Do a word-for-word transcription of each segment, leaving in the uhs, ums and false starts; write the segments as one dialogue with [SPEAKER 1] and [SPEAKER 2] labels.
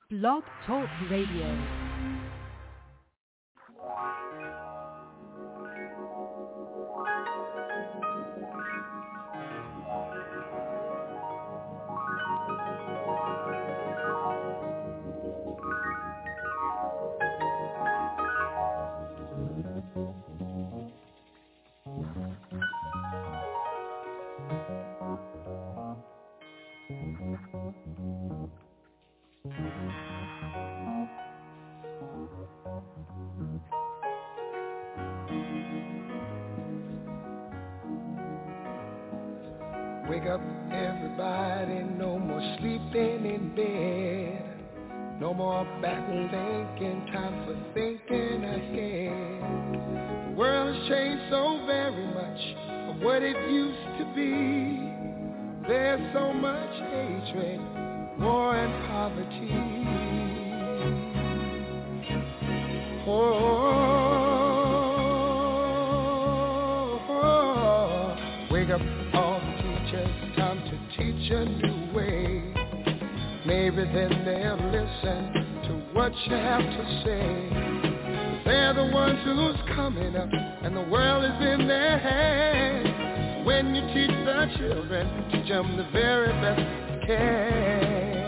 [SPEAKER 1] Blog Talk Radio.
[SPEAKER 2] Wake up, everybody, no more sleeping in bed. No more back thinking, time for thinking ahead. The world has changed so very much from what it used to be. There's so much hatred, war and poverty. Oh, oh, oh. Wake up, all the teachers, time to teach a new way. Maybe then they'll listen to what you have to say. They're the ones who's coming up, and the world is in their hands. When you teach the children, teach them the very best you can.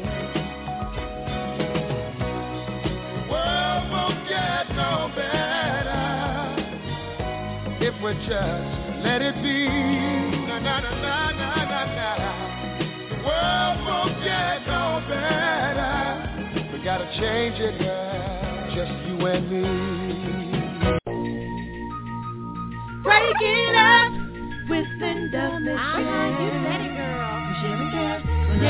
[SPEAKER 2] The world won't get no better if we just let it be. Na na na na na na na. The world won't get no better. We gotta change it, girl. Just you and me.
[SPEAKER 3] Break it up with Linda Mitchell.
[SPEAKER 4] Uh-huh, you said it, girl.
[SPEAKER 3] Yeah.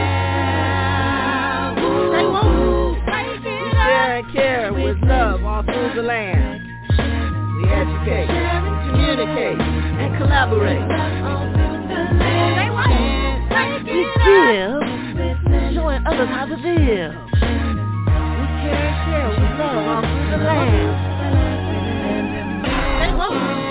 [SPEAKER 3] Yeah. Say woo. Break it
[SPEAKER 4] We share and care with love all through the land. We educate, communicate, and collaborate.
[SPEAKER 3] Say what?
[SPEAKER 4] We give, showing others how to live. We care and share with love all through the land.
[SPEAKER 3] Say what?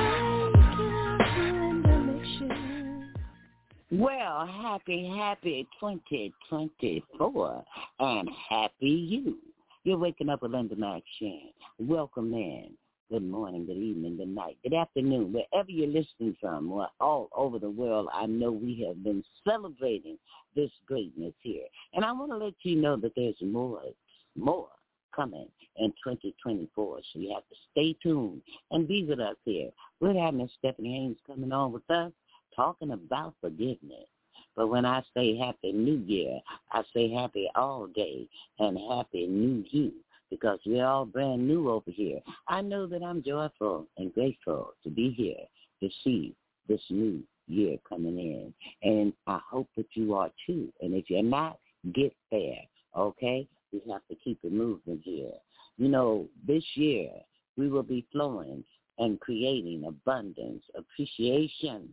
[SPEAKER 5] Well, happy, happy twenty twenty-four, and happy you. You're waking up with Linda Mac Shan. Welcome in. Good morning, good evening, good night, good afternoon, wherever you're listening from, or all over the world. I know we have been celebrating this greatness here. And I want to let you know that there's more, more coming in twenty twenty-four. So you have to stay tuned and be with us here. We're having Miss Stephanie Haynes coming on with us, talking about forgiveness. But when I say Happy New Year, I say happy all day and Happy New You, because we're all brand new over here. I know that I'm joyful and grateful to be here to see this new year coming in. And I hope that you are too. And if you're not, get there, okay? We have to keep it moving here. You know, this year we will be flowing and creating abundance, appreciation,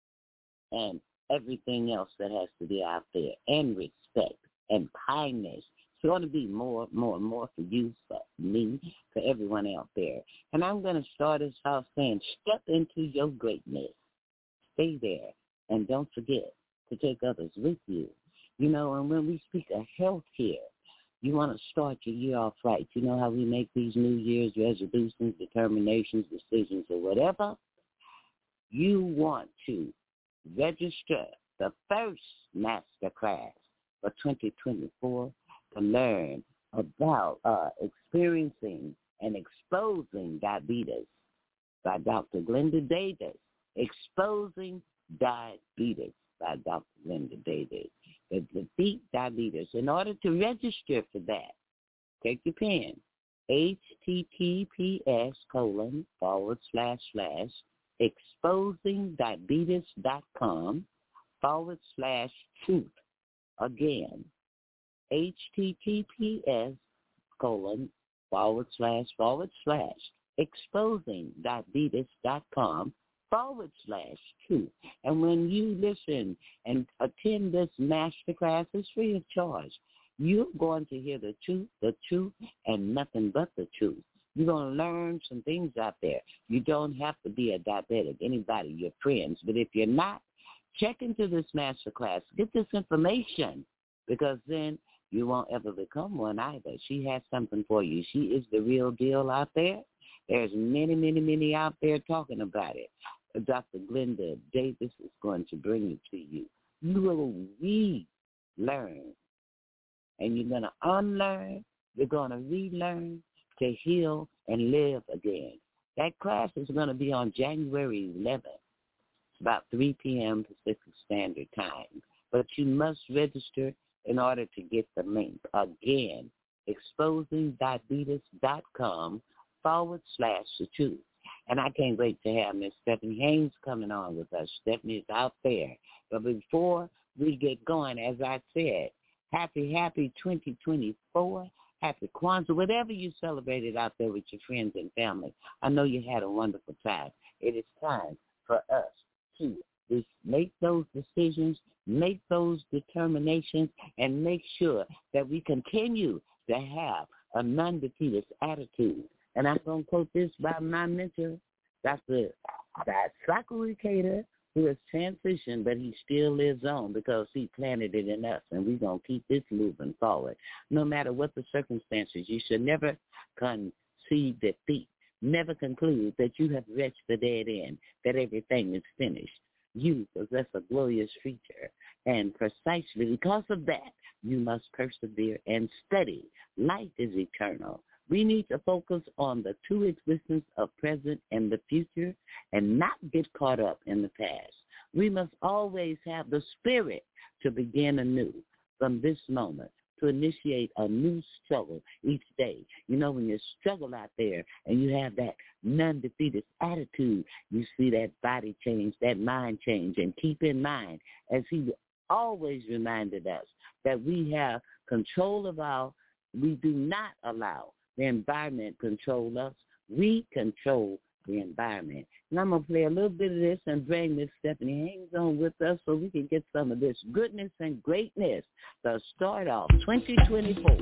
[SPEAKER 5] and everything else that has to be out there, and respect and kindness. It's going to be more, more, more for you, for me, for everyone out there. And I'm going to start us off saying, step into your greatness. Stay there, and don't forget to take others with you. You know, and when we speak of health here, you want to start your year off right. You know how we make these New Year's resolutions, determinations, decisions, or whatever? You want to register the first master class for twenty twenty-four to learn about uh, experiencing and exposing diabetes by Doctor Glenda Davis. Exposing diabetes by Doctor Glenda Davis. To defeat diabetes. In order to register for that, take your pen. H T T P S colon forward slash slash exposingdiabetes.com forward slash truth. Again, H T T P S colon forward slash forward slash exposingdiabetes.com forward slash truth. And when you listen and attend this masterclass, it's free of charge. You're going to hear the truth, the truth, and nothing but the truth. You're going to learn some things out there. You don't have to be a diabetic, anybody, your friends. But if you're not, check into this master class. Get this information, because then You won't ever become one either. She has something for you. She is the real deal out there. There's many, many, many out there talking about it. Doctor Glenda Davis is going to bring it to you. You will relearn, and you're going to unlearn. You're going to relearn to heal and live again. That class is going to be on January eleventh. It's about three p.m. Pacific Standard Time. But you must register in order to get the link. Again, exposing diabetes dot com forward slash the truth. And I can't wait to have Miss Stephanie Haynes coming on with us. Stephanie is out there. But before we get going, as I said, happy, happy twenty twenty-four. Happy Kwanzaa, whatever you celebrated out there with your friends and family. I know you had a wonderful time. It is time for us to just make those decisions, make those determinations, and make sure that we continue to have a non-defeatist attitude. And I'm going to quote this by my mentor, Doctor Zachary Cater, who has transitioned, but he still lives on because he planted it in us, and we're going to keep this moving forward. No matter what the circumstances, you should never concede defeat, never conclude that you have reached the dead end, that everything is finished. You possess a glorious future, and precisely because of that, you must persevere and study. Life is eternal. We need to focus on the true existence of present and the future and not get caught up in the past. We must always have the spirit to begin anew from this moment, to initiate a new struggle each day. You know, when you struggle out there and you have that non-defeatist attitude, you see that body change, that mind change. And keep in mind, as he always reminded us, that we have control of our, we do not allow the environment control us. We control the environment. And I'm going to play a little bit of this and bring Miss Stephanie Haynes on with us so we can get some of this goodness and greatness to start off twenty twenty-four.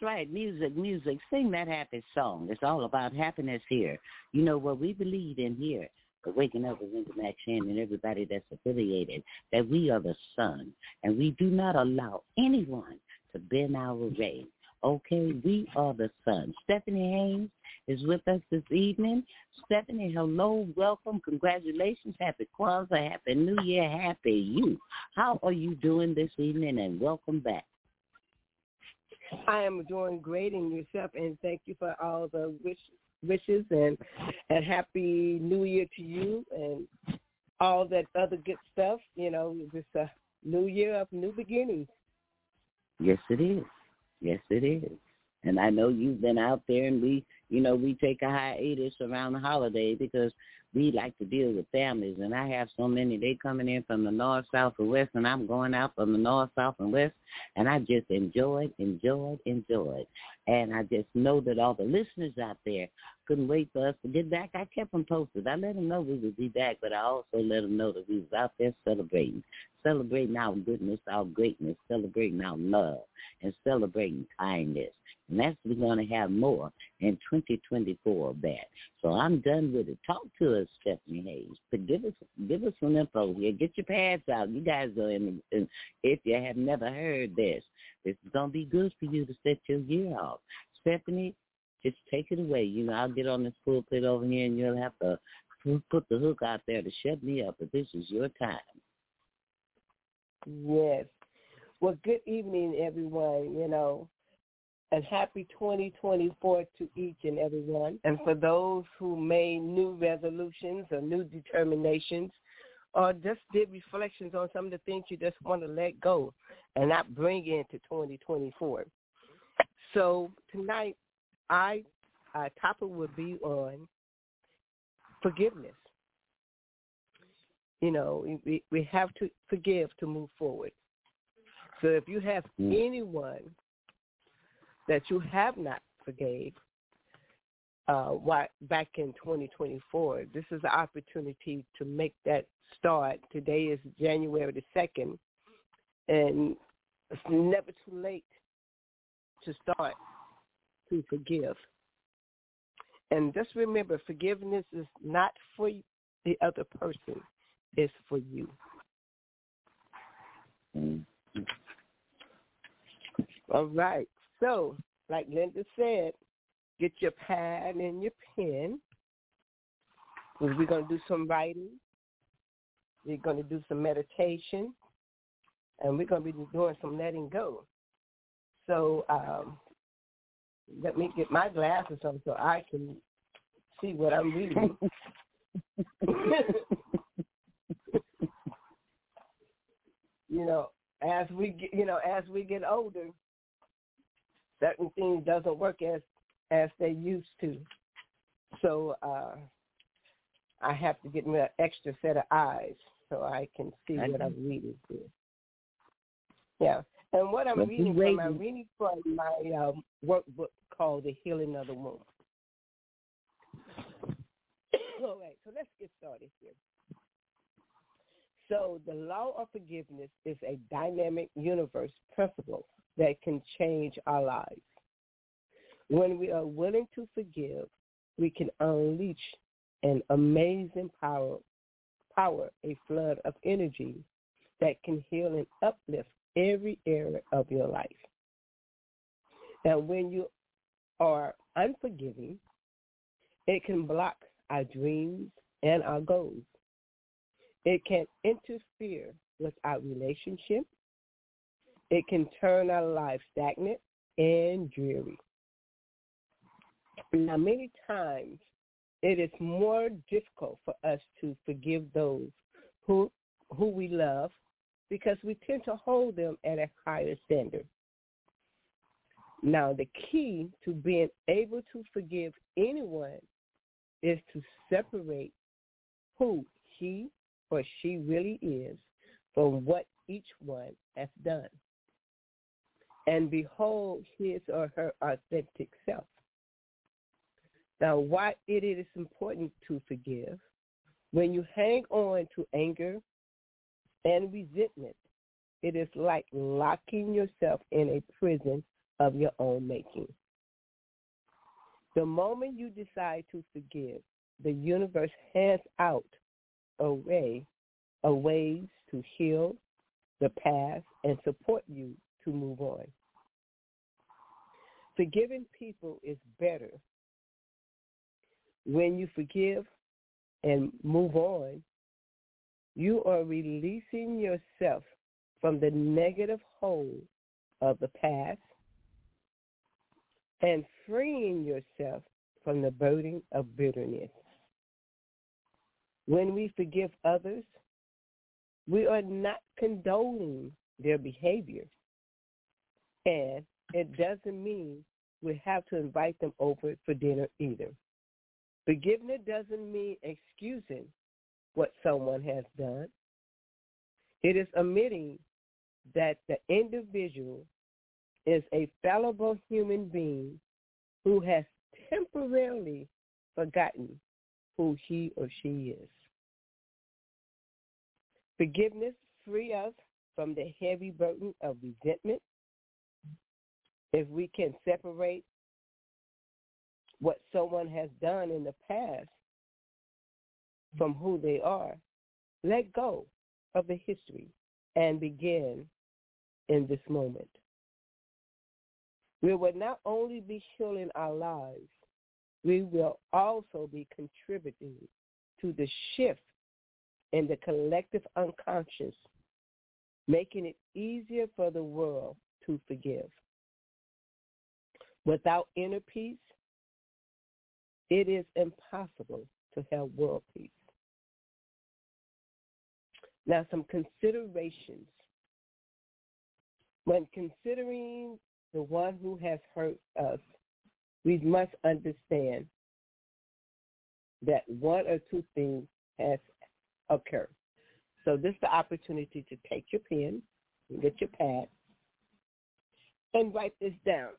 [SPEAKER 5] right. Music, music. Sing that happy song. It's all about happiness here. You know what we believe in here, the Waking Up with Linda McShane and everybody that's affiliated, that we are the sun, and we do not allow anyone to bend our way. Okay, we are the sun. Stephanie Haynes is with us this evening. Stephanie, hello, welcome, congratulations, happy Kwanzaa, happy New Year, happy you. How are you doing this evening, and welcome back?
[SPEAKER 6] I am doing great in yourself, and thank you for all the wish, wishes and, and happy New Year to you and all that other good stuff. You know, it's a new year of new beginnings.
[SPEAKER 5] Yes, it is. Yes, it is. And I know you've been out there, and we, you know, we take a hiatus around the holiday because we like to deal with families. And I have so many, they coming in from the north, south, and west, and I'm going out from the north, south, and west. And I just enjoyed, enjoyed, enjoyed. And I just know that all the listeners out there couldn't wait for us to get back. I kept them posted. I let them know we would be back, but I also let them know that we was out there celebrating, celebrating our goodness, our greatness, celebrating our love, and celebrating kindness. And that's we're going to have more in twenty twenty-four of that. So I'm done with it. Talk to us, Stephanie Hayes. But give us give us some info here. Get your pads out. You guys are in, in if you have never heard this, this is going to be good for you to set your year off. Stephanie, just take it away. You know, I'll get on this pulpit over here, and you'll have to put the hook out there to shut me up. But this is your time.
[SPEAKER 6] Yes. Well, good evening, everyone. You know, and happy twenty twenty-four to each and every one. And for those who made new resolutions or new determinations or just did reflections on some of the things you just want to let go and not bring into twenty twenty-four. So tonight, I, our topic will be on forgiveness. You know, we, we have to forgive to move forward. So if you have anyone that you have not forgave uh, why, back in twenty twenty-four, this is an opportunity to make that start. Today is January the second, and it's never too late to start to forgive. And just remember, forgiveness is not for the other person. It's for you.
[SPEAKER 5] Mm-hmm.
[SPEAKER 6] All right. So, like Linda said, get your pad and your pen, because we're going to do some writing. We're going to do some meditation, and we're going to be doing some letting go. So um, let me get my glasses on so I can see what I'm reading. You know, as we get, you know, as we get older, certain things doesn't work as as they used to. So uh, I have to get me an extra set of eyes so I can see what I'm reading through. Yeah, and what I'm reading from, I'm reading from my um, workbook called The Healing of the Womb. All right, so let's get started here. So the law of forgiveness is a dynamic universe principle that can change our lives. When we are willing to forgive, we can unleash an amazing power, power, a flood of energy that can heal and uplift every area of your life. Now, when you are unforgiving, it can block our dreams and our goals. It can interfere with our relationship. It can turn our lives stagnant and dreary. Now, many times it is more difficult for us to forgive those who who we love because we tend to hold them at a higher standard. Now, the key to being able to forgive anyone is to separate who he or she really is from what each one has done, and behold his or her authentic self. Now, why it is important to forgive? When you hang on to anger and resentment, it is like locking yourself in a prison of your own making. The moment you decide to forgive, the universe hands out a way, a ways to heal the past and support you to move on. Forgiving people is better. When you forgive and move on, you are releasing yourself from the negative hold of the past and freeing yourself from the burden of bitterness. When we forgive others, we are not condoning their behavior. And it doesn't mean we have to invite them over for dinner either. Forgiveness doesn't mean excusing what someone has done. It is admitting that the individual is a fallible human being who has temporarily forgotten who he or she is. Forgiveness frees us from the heavy burden of resentment. If we can separate what someone has done in the past from who they are, let go of the history and begin in this moment. We will not only be healing our lives, we will also be contributing to the shift in the collective unconscious, making it easier for the world to forgive. Without inner peace, it is impossible to have world peace. Now, some considerations. When considering the one who has hurt us, we must understand that one or two things has occurred. So this is the opportunity to take your pen, get your pad, and write this down.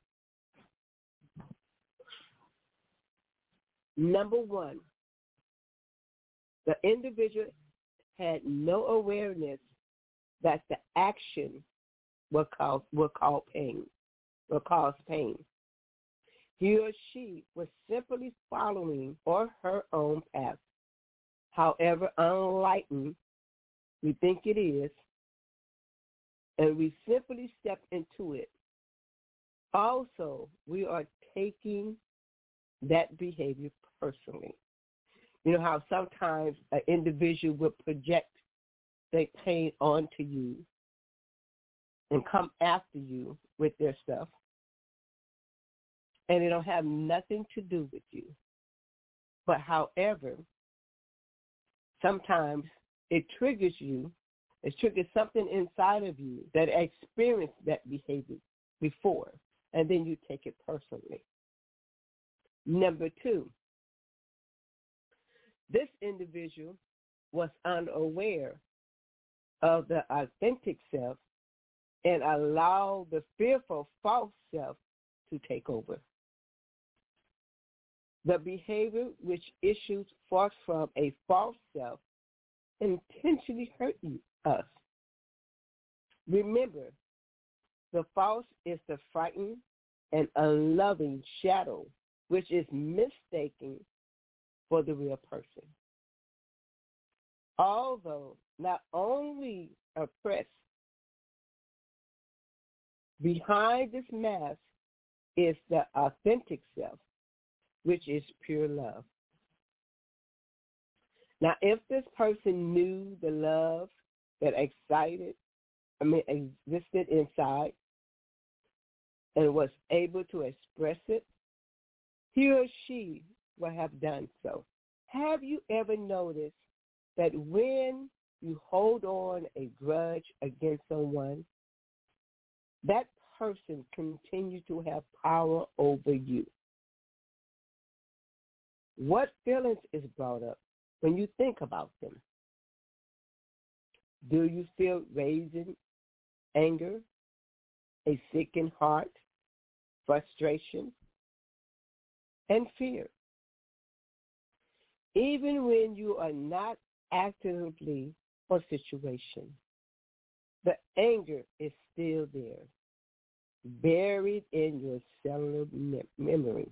[SPEAKER 6] Number one, the individual had no awareness that the action will cause will cause pain, will cause pain. He or she was simply following or her own path. However unenlightened we think it is, and we simply step into it. Also, we are taking that behavior personally. You know how sometimes an individual will project their pain onto you and come after you with their stuff, and it don't have nothing to do with you. But however, sometimes it triggers you, it triggers something inside of you that experienced that behavior before, and then you take it personally. Number two, this individual was unaware of the authentic self and allowed the fearful false self to take over. The behavior which issues forth from a false self intentionally hurt you, us. Remember, the false is the frightened and unloving shadow which is mistaken for the real person. Although not only oppressed, behind this mask is the authentic self, which is pure love. Now, if this person knew the love that excited, I mean, existed inside and was able to express it, he or she will have done so. Have you ever noticed that when you hold on a grudge against someone, that person continues to have power over you? What feelings is brought up when you think about them? Do you feel raising anger, a sickened heart, frustration, and fear? Even when you are not actively for situation, the anger is still there. buried in your cellular me- memory.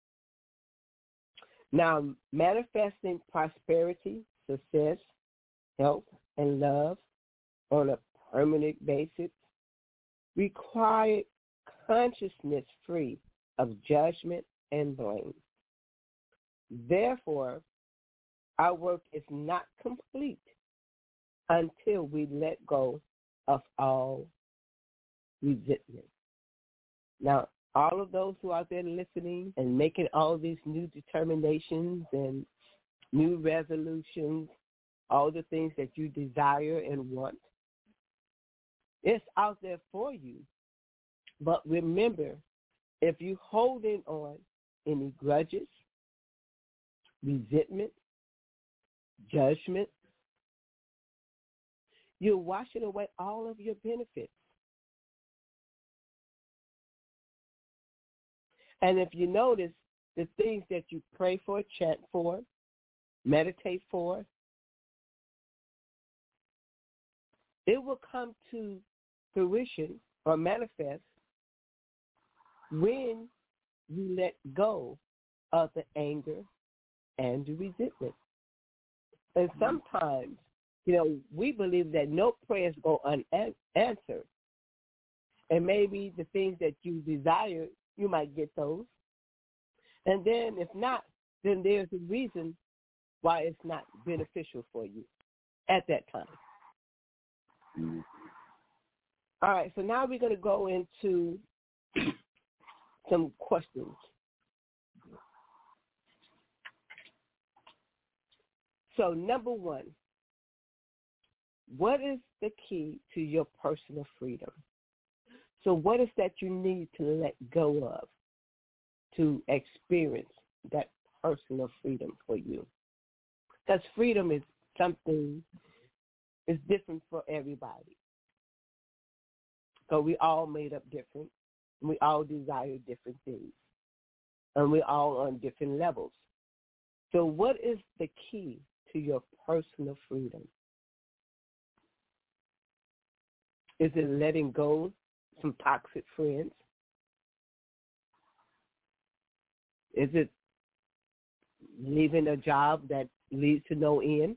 [SPEAKER 6] Now, manifesting prosperity, success, health, and love on a permanent basis required consciousness free of judgment and blame. Therefore, our work is not complete until we let go of all resentment. Now, all of those who are out there listening and making all these new determinations and new resolutions, all the things that you desire and want, it's out there for you. But remember, if you holding on any grudges, resentment, judgment, you're washing away all of your benefits. And if you notice, the things that you pray for, chant for, meditate for, it will come to fruition or manifest when you let go of the anger and the resentment. And sometimes, you know, we believe that no prayers go unanswered. And maybe the things that you desire, you might get those. And then if not, then there's a reason why it's not beneficial for you at that time. Mm-hmm. All right, so now we're going to go into some questions. So number one, what is the key to your personal freedom? So what is that you need to let go of to experience that personal freedom for you? Because freedom is something, is different for everybody. So we all made up different, and we all desire different things, and we're all on different levels. So what is the key to your personal freedom? Is it letting go of some toxic friends? Is it leaving a job that leads to no end?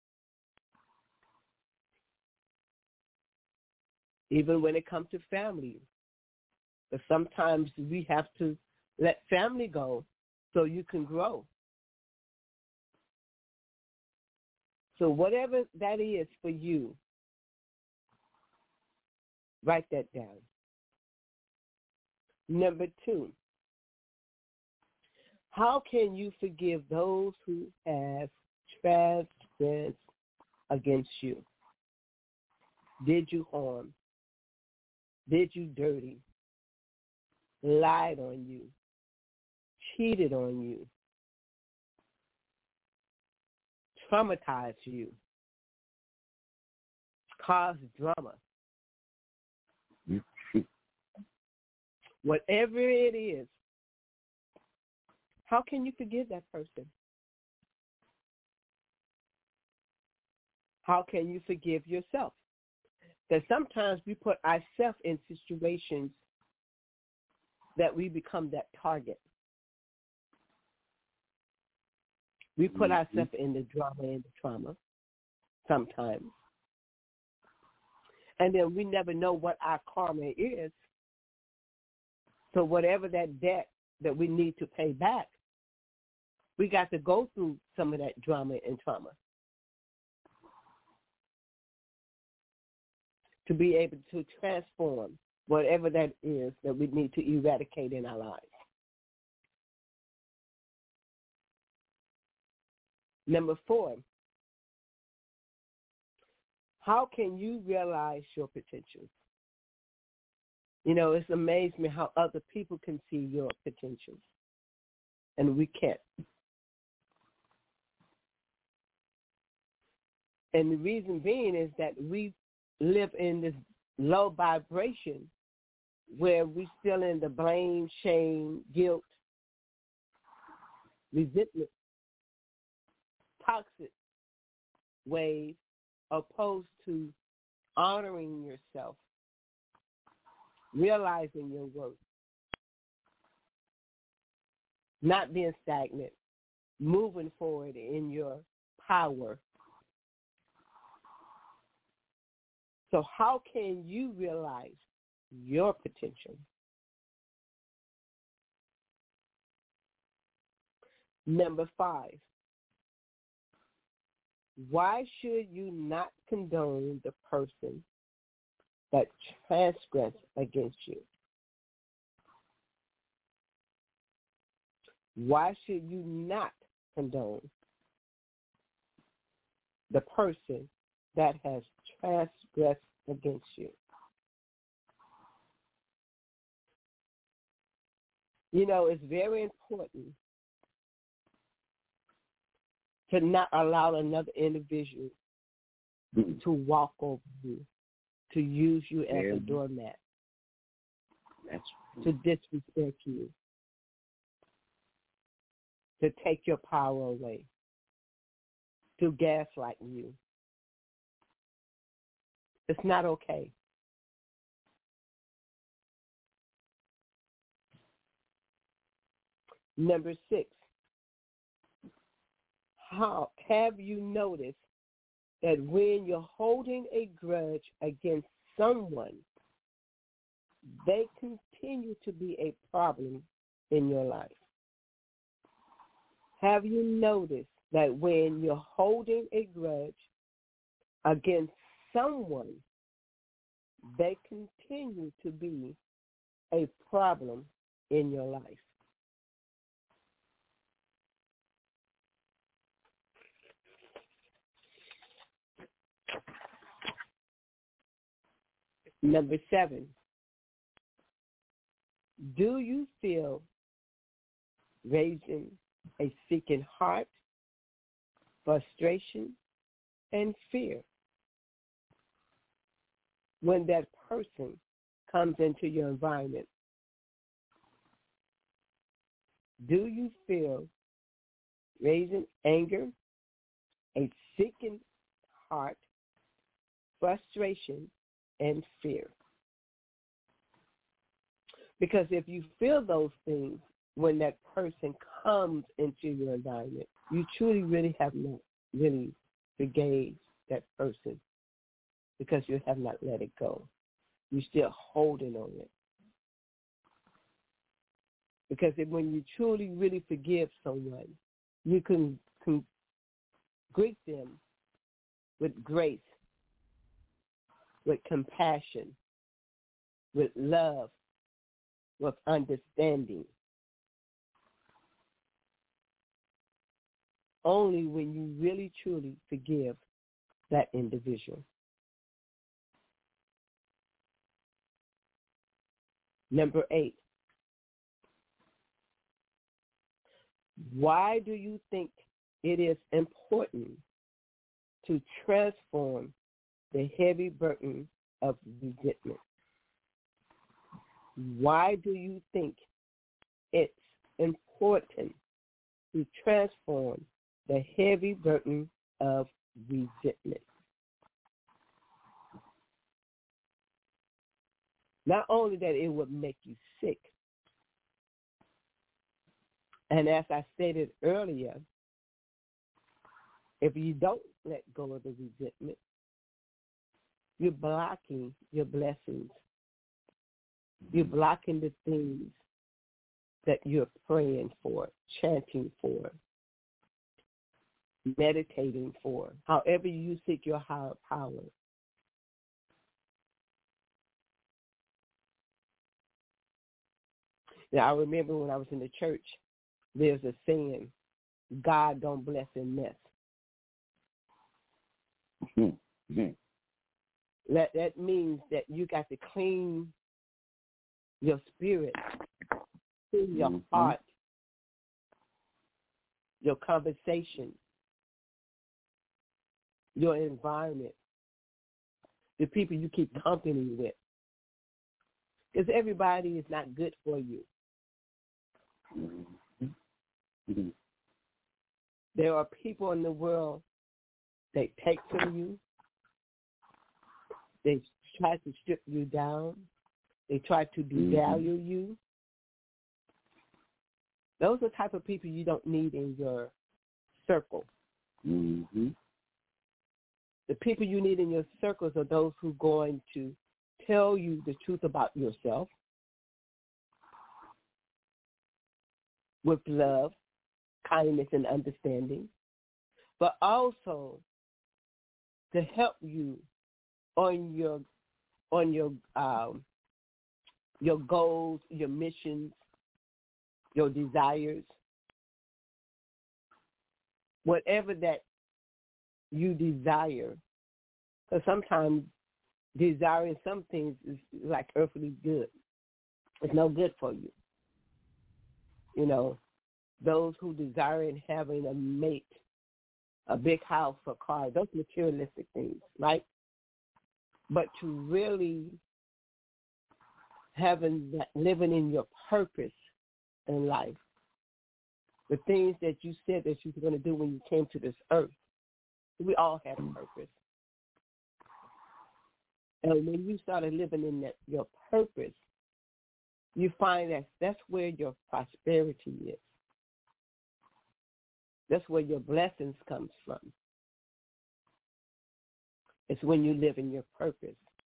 [SPEAKER 6] Even when it comes to family. But sometimes we have to let family go so you can grow. So whatever that is for you, write that down. Number two, how can you forgive those who have trespassed against you? Did you harm? Did you dirty? Lied on you? Cheated on you? Traumatized you? Caused drama? Whatever it is, how can you forgive that person? How can you forgive yourself? That sometimes we put ourselves in situations that we become that target. We put mm-hmm. ourselves in the drama and the trauma sometimes. And then we never know what our karma is. So whatever that debt that we need to pay back, we got to go through some of that drama and trauma to be able to transform whatever that is that we need to eradicate in our lives. Number four, how can you realize your potential? You know, it's amazed me how other people can see your potential, and we can't. And the reason being is that we live in this low vibration where we're still in the blame, shame, guilt, resentment, toxic ways, opposed to honoring yourself realizing your worth, not being stagnant, moving forward in your power. So how can you realize your potential? Number five, why should you not condone the person that transgressed against you? Why should you not condone the person that has transgressed against you? You know, it's very important to not allow another individual to walk over you, to use you as
[SPEAKER 5] Yeah.
[SPEAKER 6] a doormat,
[SPEAKER 5] That's
[SPEAKER 6] to disrespect you, to take your power away, to gaslight you. It's not okay. Number six, how have you noticed that when you're holding a grudge against someone, they continue to be a problem in your life? Have you noticed that when you're holding a grudge against someone, they continue to be a problem in your life? Number seven, do you feel raising a seeking heart, frustration, and fear when that person comes into your environment? Do you feel raising anger, a seeking heart, frustration, and fear? Because if you feel those things when that person comes into your environment, you truly really have not really forgave that person because you have not let it go. You're still holding on it. Because if, when you truly really forgive someone, you can, can greet them with grace, with compassion, with love, with understanding. Only when you really, truly forgive that individual. Number eight, why do you think it is important to transform the heavy burden of resentment? Why do you think it's important to transform the heavy burden of resentment? Not only that it would make you sick, and as I stated earlier, if you don't let go of the resentment, you're blocking your blessings. You're blocking the things that you're praying for, chanting for, meditating for, however you seek your higher power. Now, I remember when I was in the church, there's a saying, God don't bless in mess.
[SPEAKER 5] Mm-hmm.
[SPEAKER 6] That, that means that you got to clean your spirit, clean your
[SPEAKER 5] Mm-hmm.
[SPEAKER 6] heart, your conversation, your environment, the people you keep company with. Because everybody is not good for you.
[SPEAKER 5] Mm-hmm.
[SPEAKER 6] There are people in the world that take from you. They try to strip you down. They try to devalue mm-hmm. you. Those are the type of people you don't need in your circle.
[SPEAKER 5] Mm-hmm.
[SPEAKER 6] The people you need in your circles are those who are going to tell you the truth about yourself with love, kindness, and understanding, but also to help you on your on your um, your goals, your missions, your desires, whatever that you desire. Because sometimes desiring some things is like earthly good. It's no good for you. You know, those who desire in having a mate, a big house, a car, those materialistic things, right? But to really having that, living in your purpose in life, the things that you said that you were going to do when you came to this earth, we all have a purpose. And when you started living in that your purpose, you find that that's where your prosperity is. That's where your blessings comes from. It's when you live in your purpose.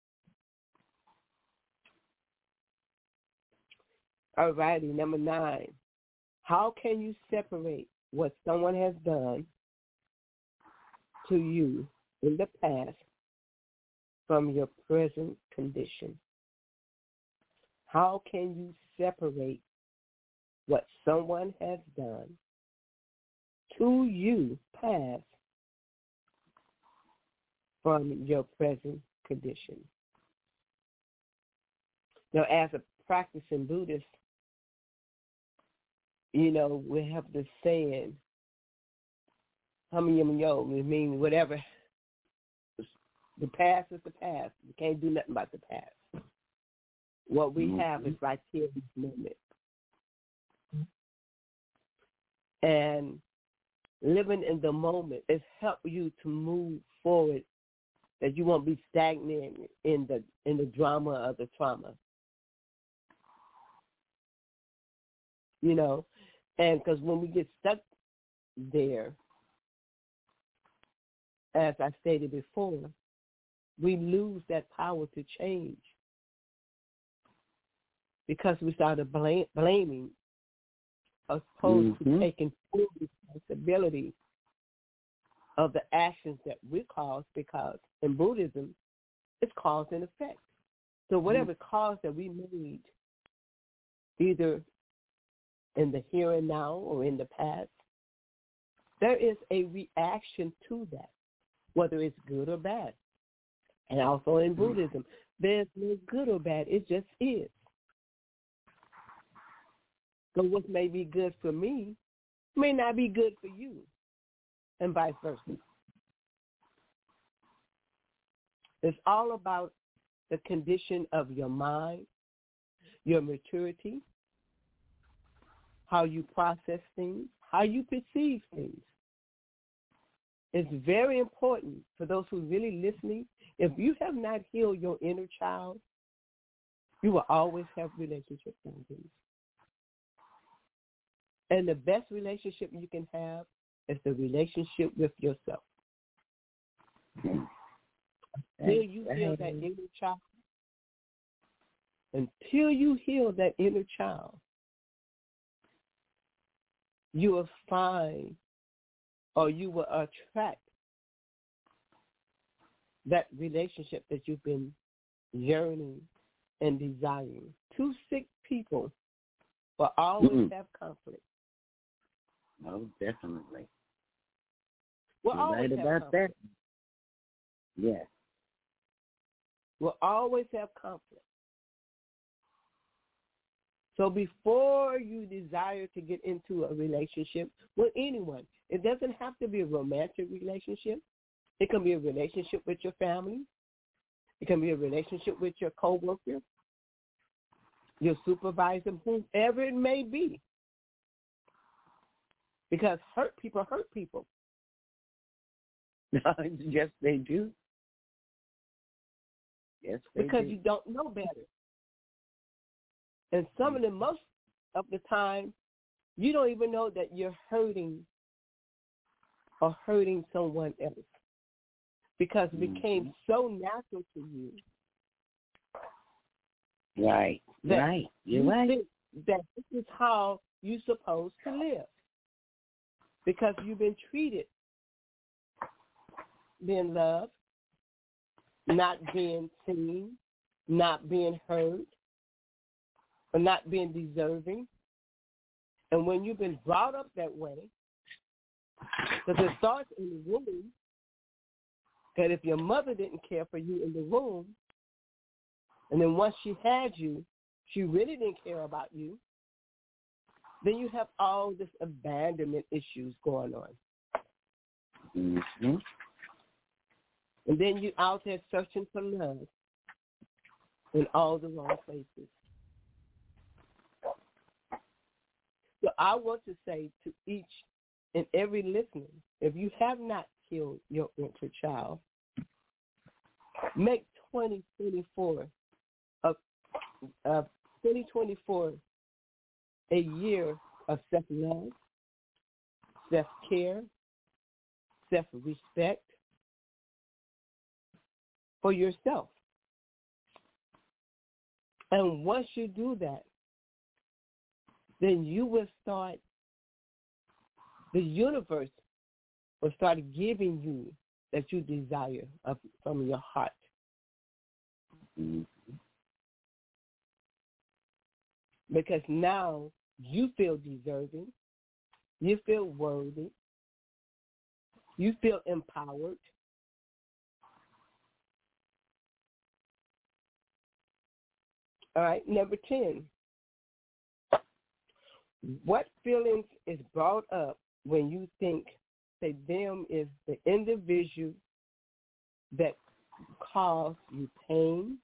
[SPEAKER 6] All righty, number nine. How can you separate what someone has done to you in the past from your present condition? How can you separate what someone has done to you past from your present condition? Now, as a practicing Buddhist, you know, we have this saying, Hum yo, I mean, whatever. The past is the past. You can't do nothing about the past. What we mm-hmm. have is right here in this moment. And living in the moment is help you to move forward, that you won't be stagnant in the in the drama of the trauma. You know, and because when we get stuck there, as I stated before, we lose that power to change because we started blame, blaming as opposed mm-hmm. to taking full responsibility of the actions that we cause, because in Buddhism, it's cause and effect. So whatever mm-hmm. cause that we made, either in the here and now or in the past, there is a reaction to that, whether it's good or bad. And also in Buddhism, there's no good or bad. It just is. So what may be good for me may not be good for you, and vice versa. It's all about the condition of your mind, your maturity, how you process things, how you perceive things. It's very important for those who are really listening. If you have not healed your inner child, you will always have relationship boundaries. And the best relationship you can have is the relationship with yourself. Until you heal that inner child, until you heal that inner child, you will find or you will attract that relationship that you've been yearning and desiring. Two sick people will always mm-hmm. have conflict.
[SPEAKER 5] Oh, definitely.
[SPEAKER 6] We'll
[SPEAKER 5] You're
[SPEAKER 6] always
[SPEAKER 5] right
[SPEAKER 6] have
[SPEAKER 5] about
[SPEAKER 6] conflict.
[SPEAKER 5] that. Yeah.
[SPEAKER 6] We'll always have conflict. So before you desire to get into a relationship with anyone, it doesn't have to be a romantic relationship. It can be a relationship with your family. It can be a relationship with your coworker, your supervisor, whoever it may be. Because hurt people hurt people.
[SPEAKER 5] Yes, they do. Yes, they
[SPEAKER 6] because
[SPEAKER 5] do.
[SPEAKER 6] you don't know better. And some of the most of the time, you don't even know that you're hurting or hurting someone else because it
[SPEAKER 5] Mm-hmm.
[SPEAKER 6] became so natural to you.
[SPEAKER 5] Right,
[SPEAKER 6] that
[SPEAKER 5] right. You're
[SPEAKER 6] you
[SPEAKER 5] right.
[SPEAKER 6] think that this is how you're supposed to live because you've been treated, being loved, not being seen, not being heard, or not being deserving. And when you've been brought up that way, because it starts in the womb, that if your mother didn't care for you in the womb, and then once she had you, she really didn't care about you, then you have all this abandonment issues going on.
[SPEAKER 5] Mm-hmm.
[SPEAKER 6] And then you're out there searching for love in all the wrong places. So I want to say to each and every listener, if you have not killed your inner child, make twenty twenty-four a, a twenty twenty-four a year of self-love, self-care, self-respect for yourself. And once you do that, then you will start, the universe will start giving you that you desire of, from your heart.
[SPEAKER 5] Mm-hmm.
[SPEAKER 6] Because now you feel deserving, you feel worthy, you feel empowered. All right, number ten. What feelings is brought up when you think that them is the individual that caused you pain,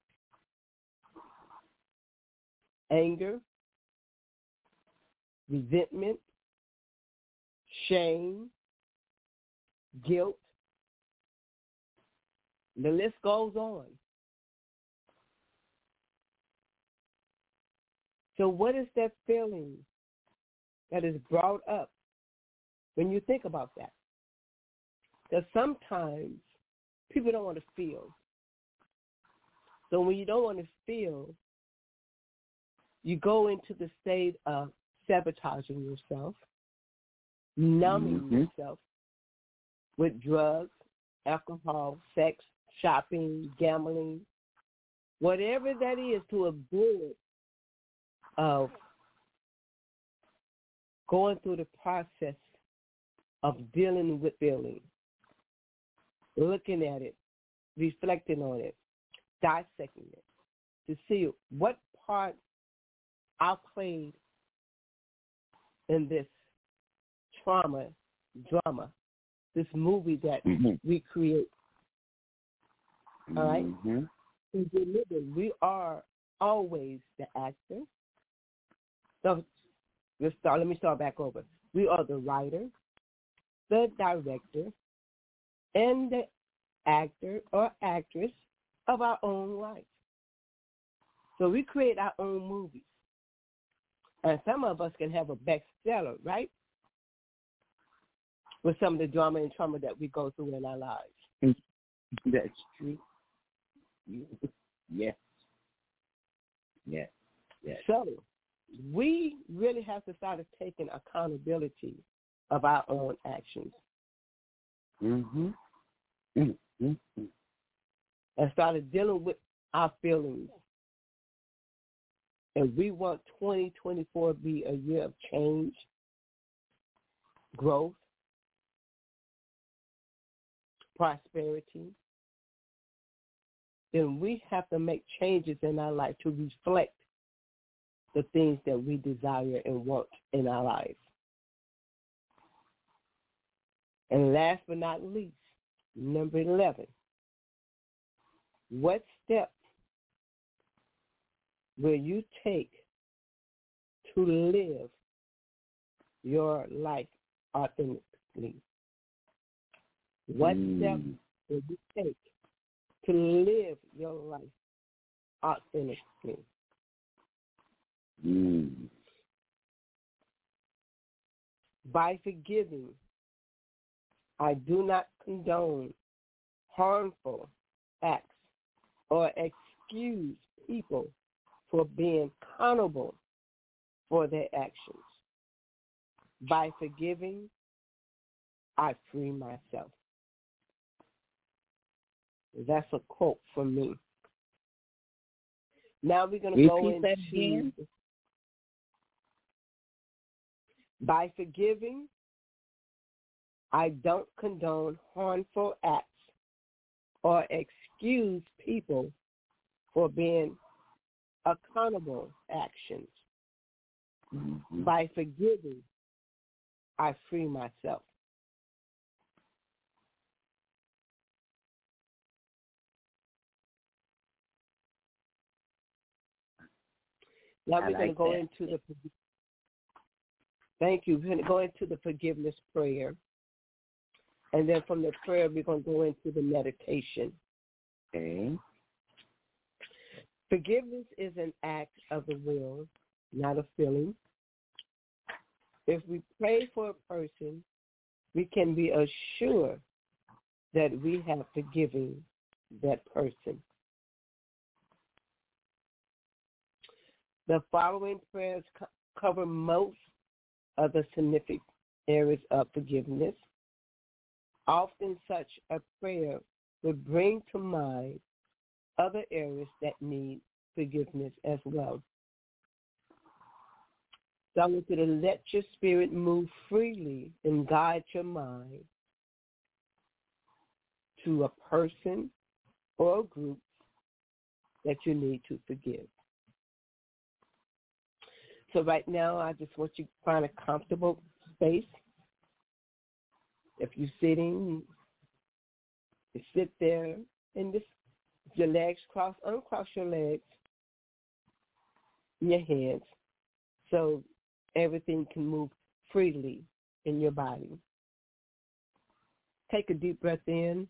[SPEAKER 6] anger, resentment, shame, guilt? The list goes on. So what is that feeling that is brought up when you think about that? Because sometimes people don't want to feel. So when you don't want to feel, you go into the state of sabotaging yourself, numbing
[SPEAKER 5] Mm-hmm.
[SPEAKER 6] yourself with drugs, alcohol, sex, shopping, gambling, whatever that is to avoid of going through the process of dealing with feeling, looking at it, reflecting on it, dissecting it, to see what part I played in this trauma, drama, this movie that
[SPEAKER 5] Mm-hmm.
[SPEAKER 6] we create. All right?
[SPEAKER 5] Mm-hmm.
[SPEAKER 6] And remember, we are always the actor. So let's start. Let me start back over. We are the writer, the director, and the actor or actress of our own life. So we create our own movies. And some of us can have a bestseller, right? With some of the drama and trauma that we go through in our lives.
[SPEAKER 5] That's true. Yes. Yes. Yes.
[SPEAKER 6] So we really have to start taking accountability of our own actions.
[SPEAKER 5] Mm-hmm. Mm-hmm.
[SPEAKER 6] And started dealing with our feelings. And we want twenty twenty-four to be a year of change, growth, prosperity. Then we have to make changes in our life to reflect the things that we desire and want in our life. And last but not least, number eleven, what steps will you take to live your life authentically? What
[SPEAKER 5] Mm.
[SPEAKER 6] steps will you take to live your life authentically?
[SPEAKER 5] Mm.
[SPEAKER 6] By forgiving, I do not condone harmful acts or excuse people for being accountable for their actions. By forgiving, I free myself. That's a quote from me. Now we're going to go
[SPEAKER 5] Repeat
[SPEAKER 6] into
[SPEAKER 5] that again.
[SPEAKER 6] By forgiving, I don't condone harmful acts or excuse people for being accountable actions.
[SPEAKER 5] Mm-hmm.
[SPEAKER 6] By forgiving, I free myself. Now
[SPEAKER 5] I
[SPEAKER 6] we're going to
[SPEAKER 5] like
[SPEAKER 6] go
[SPEAKER 5] that.
[SPEAKER 6] into the, thank you, we're going to go into the forgiveness prayer. And then from the prayer, we're going to go into the meditation.
[SPEAKER 5] Okay.
[SPEAKER 6] Forgiveness is an act of the will, not a feeling. If we pray for a person, we can be assured that we have forgiven that person. The following prayers co- cover most of the significant areas of forgiveness. Often such a prayer would bring to mind other areas that need forgiveness as well. So I want you to let your spirit move freely and guide your mind to a person or a group that you need to forgive. So right now, I just want you to find a comfortable space. If you're sitting, you sit there and just your legs crossed, uncross your legs, your hands, so everything can move freely in your body. Take a deep breath in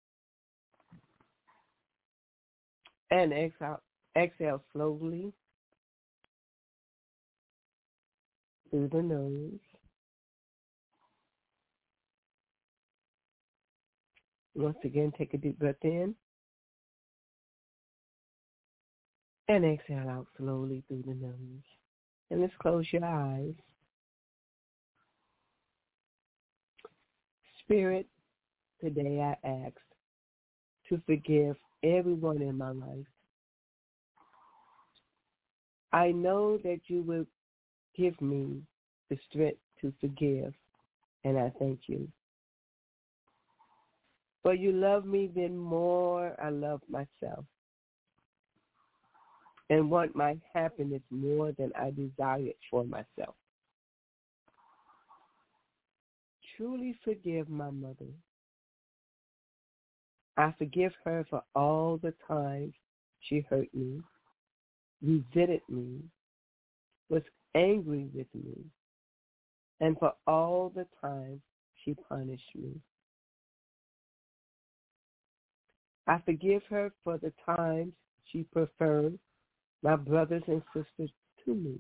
[SPEAKER 6] and exhale, exhale slowly through the nose. Once again, take a deep breath in and exhale out slowly through the nose. And let's close your eyes. Spirit, today I ask to forgive everyone in my life. I know that you will give me the strength to forgive, and I thank you. For you love me, then more I love myself and want my happiness more than I desire it for myself. Truly forgive my mother. I forgive her for all the times she hurt me, resented me, was angry with me, and for all the times she punished me. I forgive her for the times she preferred my brothers and sisters to me.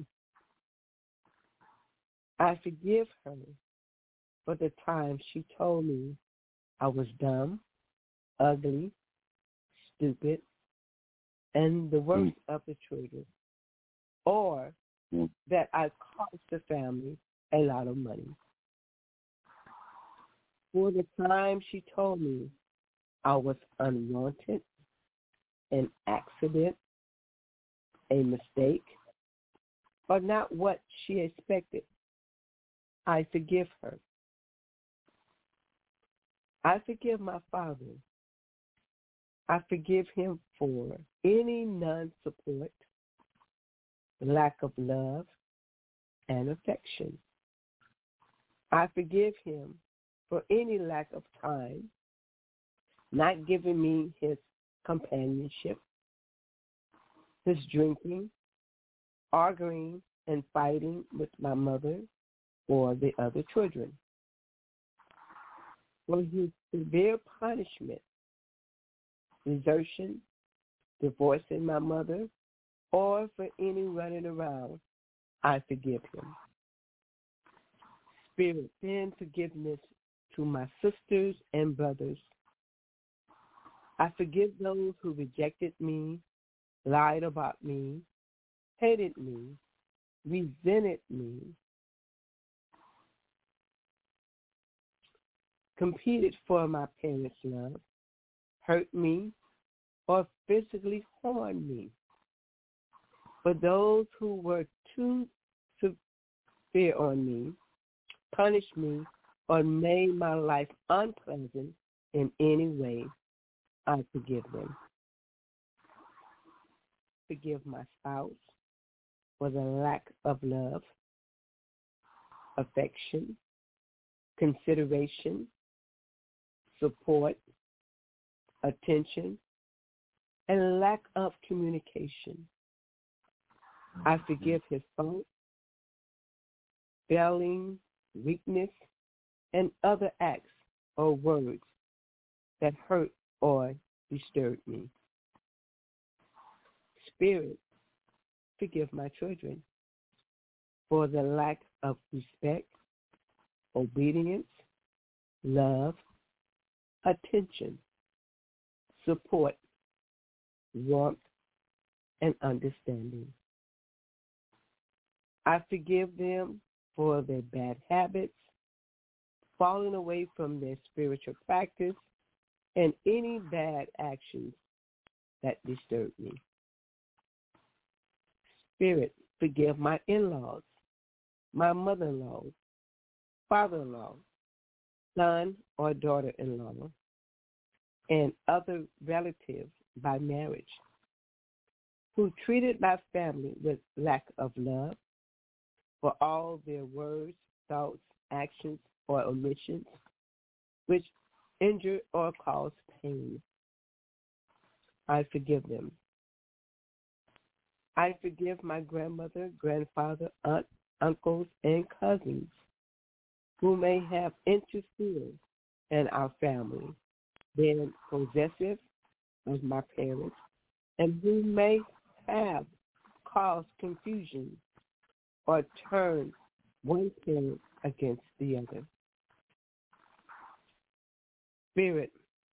[SPEAKER 6] I forgive her for the times she told me I was dumb, ugly, stupid, and the worst mm. of the children, or mm. that I cost the family a lot of money. For the time she told me I was unwanted, an accident, a mistake, or not what she expected, I forgive her. I forgive my father. I forgive him for any non-support, lack of love, and affection. I forgive him for any lack of time, not giving me his companionship, his drinking, arguing, and fighting with my mother or the other children, for his severe punishment, desertion, divorcing my mother, or for any running around I forgive him. Spirit, send forgiveness to my sisters and brothers. I forgive those who rejected me, lied about me, hated me, resented me, competed for my parents' love, hurt me, or physically harmed me. For those who were too severe on me, punished me, or made my life unpleasant in any way, I forgive them. Forgive my spouse for the lack of love, affection, consideration, support, attention, and lack of communication. I forgive his fault, failing, weakness, and other acts or words that hurt or disturb me. Spirit, forgive my children for the lack of respect, obedience, love, attention, support, warmth, and understanding. I forgive them for their bad habits, falling away from their spiritual practice, and any bad actions that disturb me. Spirit, forgive my in-laws, my mother-in-law, father-in-law, son or daughter-in-law, and other relatives by marriage who treated my family with lack of love for all their words, thoughts, actions, or omissions, which injure or cause pain. I forgive them. I forgive my grandmother, grandfather, aunt, uncles, and cousins who may have interfered in our family, been possessive of my parents, and who may have caused confusion or turned one parent against the other. Spirit,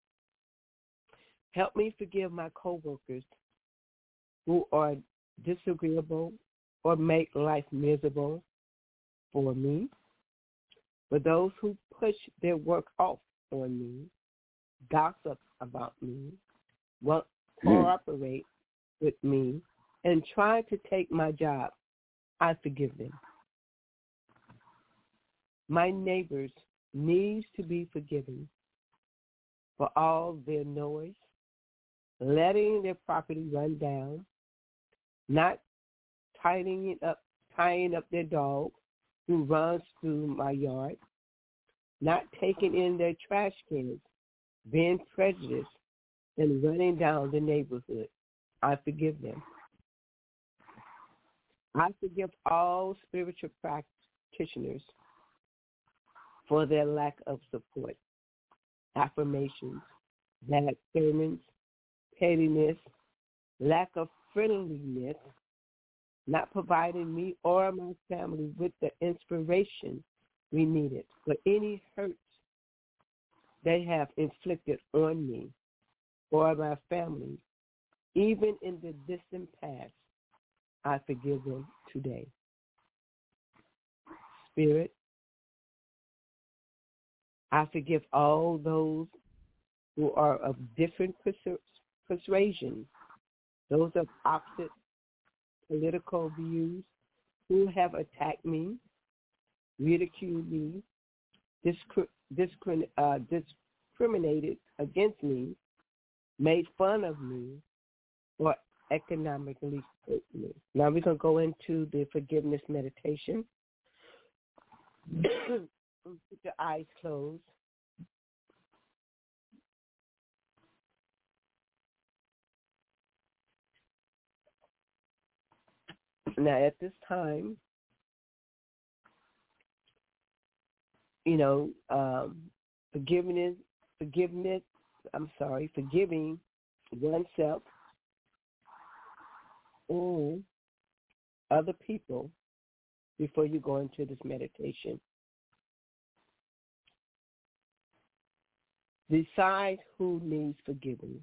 [SPEAKER 6] help me forgive my coworkers who are disagreeable or make life miserable for me, for those who push their work off on me, gossip about me, won't cooperate with me, and try to take my job. I forgive them. My neighbors need to be forgiven for all their noise, letting their property run down, not tidying it up, tying up their dog who runs through my yard, not taking in their trash cans, being prejudiced, and running down the neighborhood. I forgive them. I forgive all spiritual practitioners for their lack of support, affirmations, bad sermons, pettiness, lack of friendliness, not providing me or my family with the inspiration we needed for any hurts they have inflicted on me or my family, even in the distant past. I forgive them today. Spirit, I forgive all those who are of different persuasions, those of opposite political views who have attacked me, ridiculed me, discri- discri- uh, discriminated against me, made fun of me, or economically hurt me. Now we're going to go into the forgiveness meditation. Keep your eyes closed. Now at this time, you know, um, forgiveness, forgiveness, I'm sorry, forgiving oneself and other people before you go into this meditation. Decide who needs forgiving.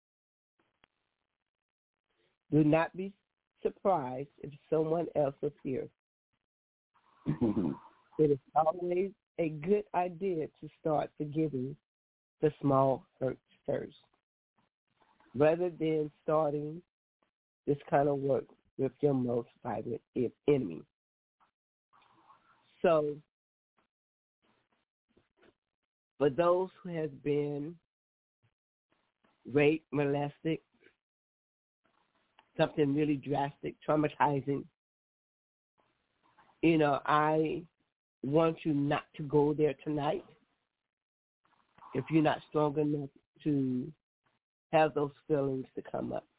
[SPEAKER 6] Do not be surprised if someone else appears. It is always a good idea to start forgiving the small hurts first, rather than starting this kind of work with your most violent enemy. So, for those who have been raped, molested, something really drastic, traumatizing, you know, I want you not to go there tonight if you're not strong enough to have those feelings to come up.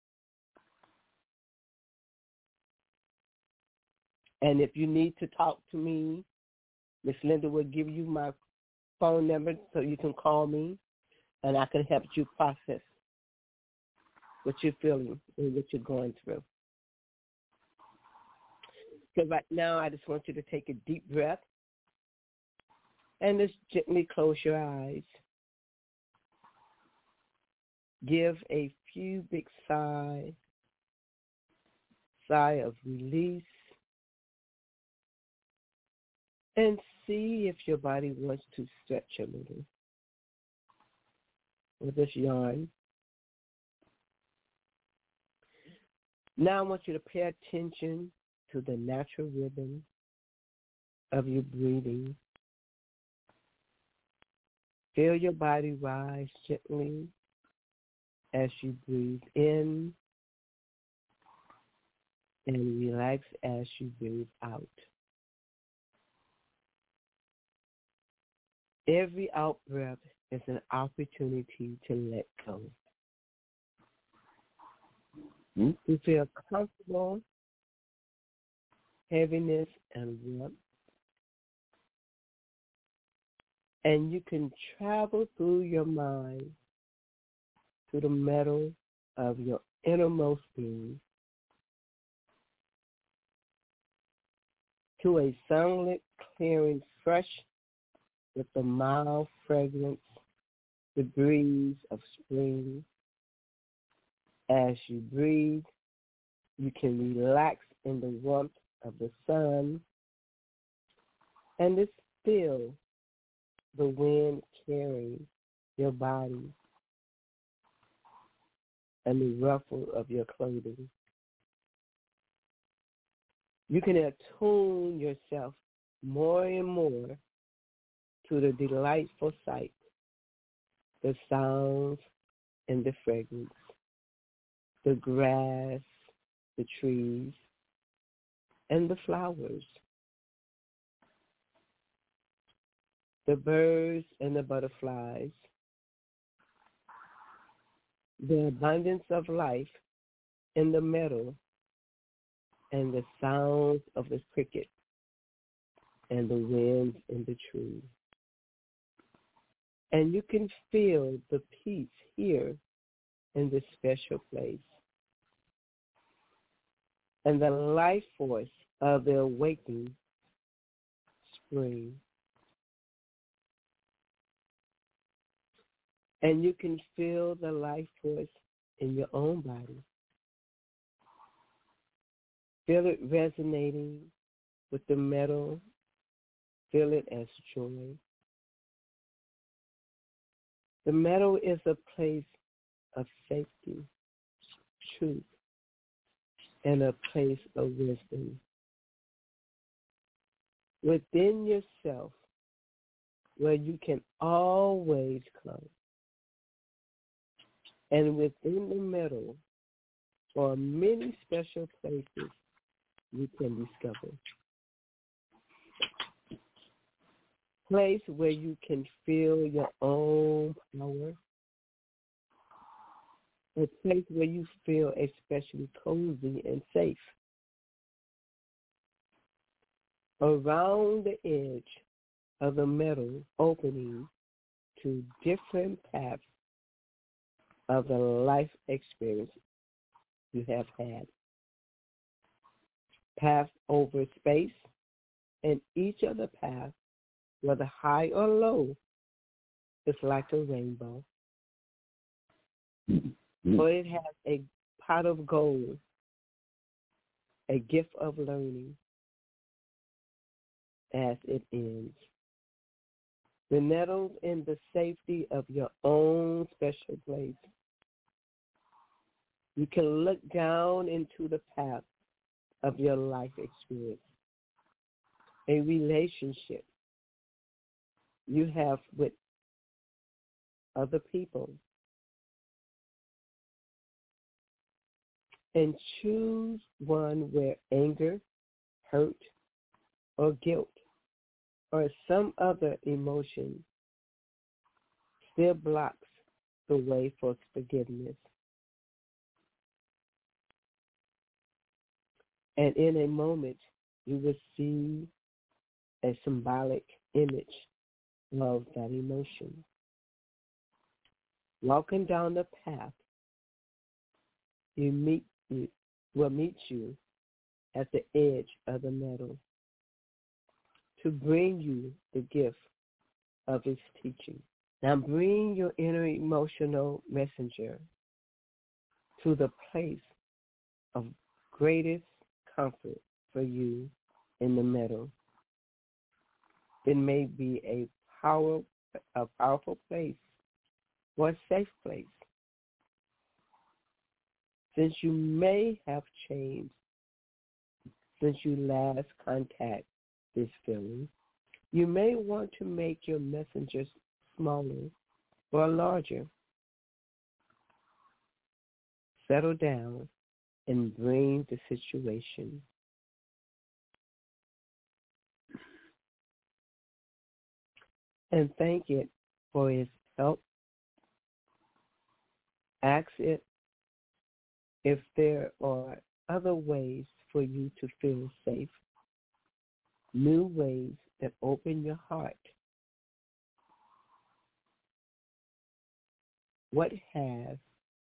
[SPEAKER 6] And if you need to talk to me, Miss Linda will give you my phone number so you can call me, and I can help you process what you're feeling and what you're going through. So right now, I just want you to take a deep breath and just gently close your eyes. Give a few big sighs, sigh of release, and see if your body wants to stretch a little with this yarn. Now I want you to pay attention to the natural rhythm of your breathing. Feel your body rise gently as you breathe in and relax as you breathe out. Every out-breath is an opportunity to let go. Mm-hmm. You feel comfortable, heaviness, and warmth. And you can travel through your mind to the metal of your innermost being, to a sunlit clearing fresh with the mild fragrance, the breeze of spring. As you breathe, you can relax in the warmth of the sun and just feel the wind carrying your body and the ruffle of your clothing. You can attune yourself more and more to the delightful sight, the sounds and the fragrance, the grass, the trees, and the flowers, the birds and the butterflies, the abundance of life in the meadow, and the sounds of the cricket and the winds in the trees. And you can feel the peace here in this special place. And the life force of the awakening spring. And you can feel the life force in your own body. Feel it resonating with the metal. Feel it as joy. The meadow is a place of safety, truth, and a place of wisdom. Within yourself, where you can always come. And within the meadow are many special places you can discover. Place where you can feel your own power. A place where you feel especially cozy and safe. Around the edge of the meadow opening to different paths of the life experience you have had. paths over space, and each of the paths, whether high or low, is like a rainbow.
[SPEAKER 5] Mm-hmm.
[SPEAKER 6] For it has a pot of gold, a gift of learning as it ends. The nettles in the safety of your own special place. You can look down into the path of your life experience, a relationship you have with other people, and choose one where anger, hurt, or guilt, or some other emotion still blocks the way for forgiveness. And in a moment, you will see a symbolic image of that emotion. Walking down the path, you meet you will meet you at the edge of the meadow to bring you the gift of his teaching. Now bring your inner emotional messenger to the place of greatest comfort for you in the meadow. It may be a power, a powerful place or a safe place. Since you may have changed since you last contact this feeling, you may want to make your messengers smaller or larger. Settle down and bring the situation. And thank it for its help. Ask it if there are other ways for you to feel safe, new ways that open your heart. What has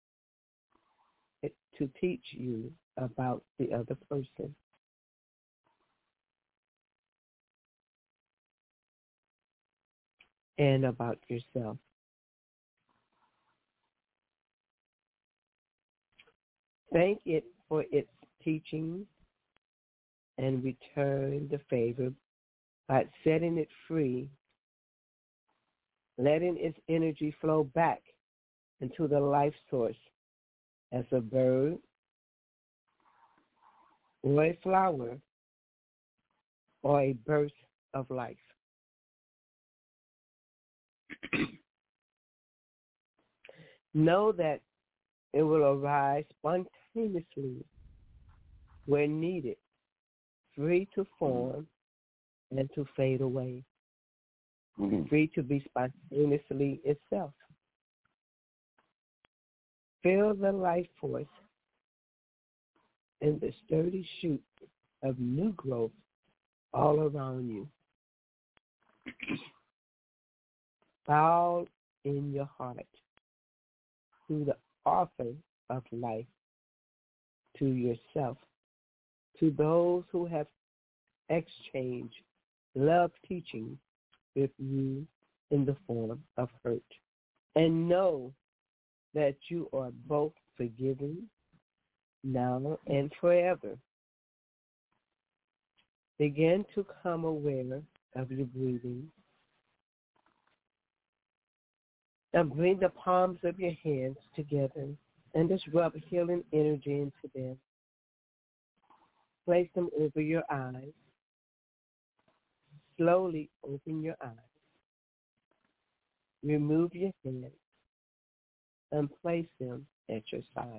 [SPEAKER 6] it to teach you about the other person? And about yourself. Thank it for its teaching and return the favor by setting it free, letting its energy flow back into the life source as a bird or a flower or a burst of life. Know that it will arise spontaneously where needed, free to form and to fade away, mm-hmm. free to be spontaneously itself. Feel the life force and the sturdy shoot of new growth all around you. Bow in your heart to the author of life, to yourself, to those who have exchanged love teaching with you in the form of hurt. And know that you are both forgiven now and forever. Begin to come aware of your breathing. And bring the palms of your hands together and just rub healing energy into them. Place them over your eyes. Slowly open your eyes. Remove your hands and place them at your side.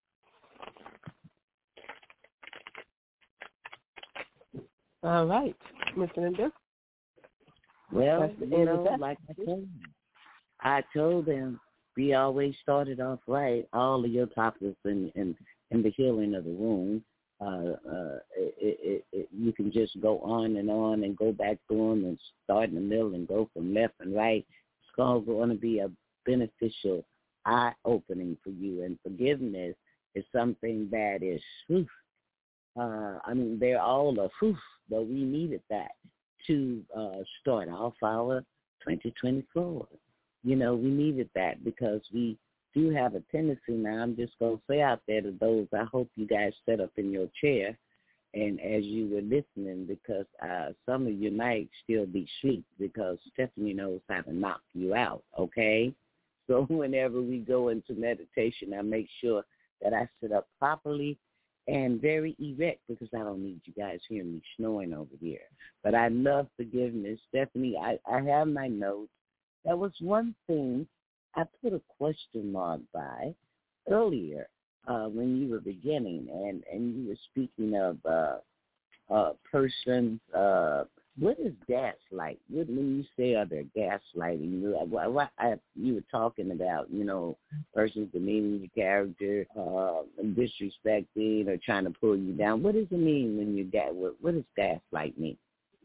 [SPEAKER 6] All right, Miss Linda.
[SPEAKER 5] Well,
[SPEAKER 6] That's the
[SPEAKER 5] you
[SPEAKER 6] end
[SPEAKER 5] know,
[SPEAKER 6] of that.
[SPEAKER 5] like I told them, I told them we always started off right. All of your topics in in, in the healing of the wound. Uh, uh, it, it, it, you can just go on and on and go back through them and start in the middle and go from left and right. It's all going to be a beneficial eye-opening for you. And forgiveness is something that is, whew, Uh, I mean, they're all a whew, but we needed that to uh, start off our twenty twenty-four. You know, we needed that because we do have a tendency now. I'm just going to say out there to those, I hope you guys sit up in your chair and as you were listening, because uh, some of you might still be asleep because Stephanie knows how to knock you out, okay? So whenever we go into meditation, I make sure that I sit up properly and very erect because I don't need you guys hearing me snoring over here. But I love forgiveness. Stephanie, I, I have my notes. That was one thing I put a question mark by earlier uh, when you were beginning, and, and you were speaking of uh, uh, persons. Uh, what is gaslight? What, when you say other gaslighting, you, what, what, I, you were talking about, you know, persons demeaning your character, uh, disrespecting or trying to pull you down. What does it mean when you gas? What, what does gaslight mean?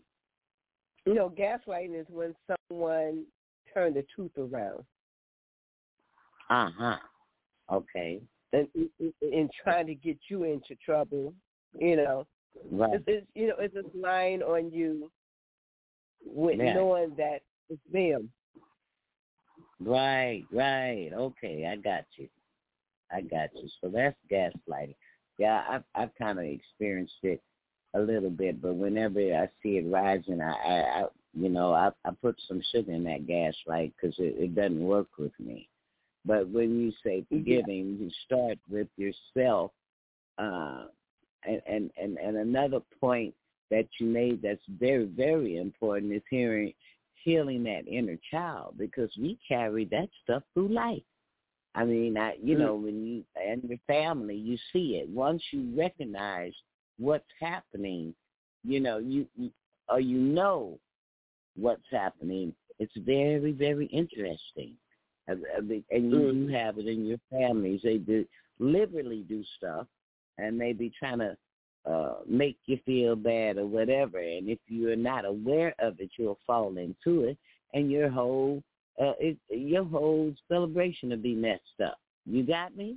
[SPEAKER 6] You know, gaslighting is when someone turns the truth around.
[SPEAKER 5] Uh-huh. Okay.
[SPEAKER 6] And in trying to get you into trouble, you know.
[SPEAKER 5] Right.
[SPEAKER 6] It's, it's, you know, it's just lying on you with
[SPEAKER 5] yeah.
[SPEAKER 6] knowing that it's them.
[SPEAKER 5] Right, right. Okay, I got you. I got you. So that's gaslighting. Yeah, I've, I've kind of experienced it a little bit, but whenever I see it rising, I, I, I you know, I, I put some sugar in that gaslight because it, it doesn't work with me. But when you say forgiving, yeah. you start with yourself. Uh, and, and, and, and another point that you made that's very, very important is hearing, healing that inner child, because we carry that stuff through life. I mean, I, you know, when you and your family, you see it. Once you recognize what's happening, you know, you, you or you know what's happening, it's very, very interesting. And you do have it in your families. They do deliberately do stuff, and they be trying to uh, make you feel bad or whatever. And if you're not aware of it, you'll fall into it, and your whole uh, it, your whole celebration will be messed up. You got me?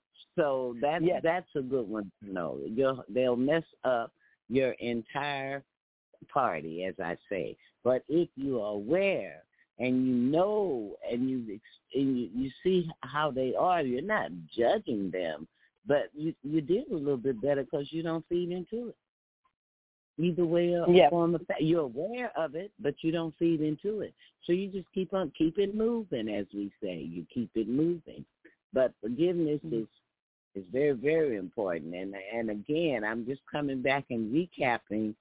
[SPEAKER 5] So that's yes. that's a good one to know. You'll, they'll mess up your entire party, as I say. But if you are aware and you know and you and you, you see how they are, you're not judging them, but you you deal a little bit better because you don't feed into it. Either way or
[SPEAKER 6] yeah.
[SPEAKER 5] form of fact, you're aware of it, but you don't feed into it. So you just keep on keep it moving, as we say. You keep it moving. But forgiveness mm-hmm. is is very, very important. And and again, I'm just coming back and recapping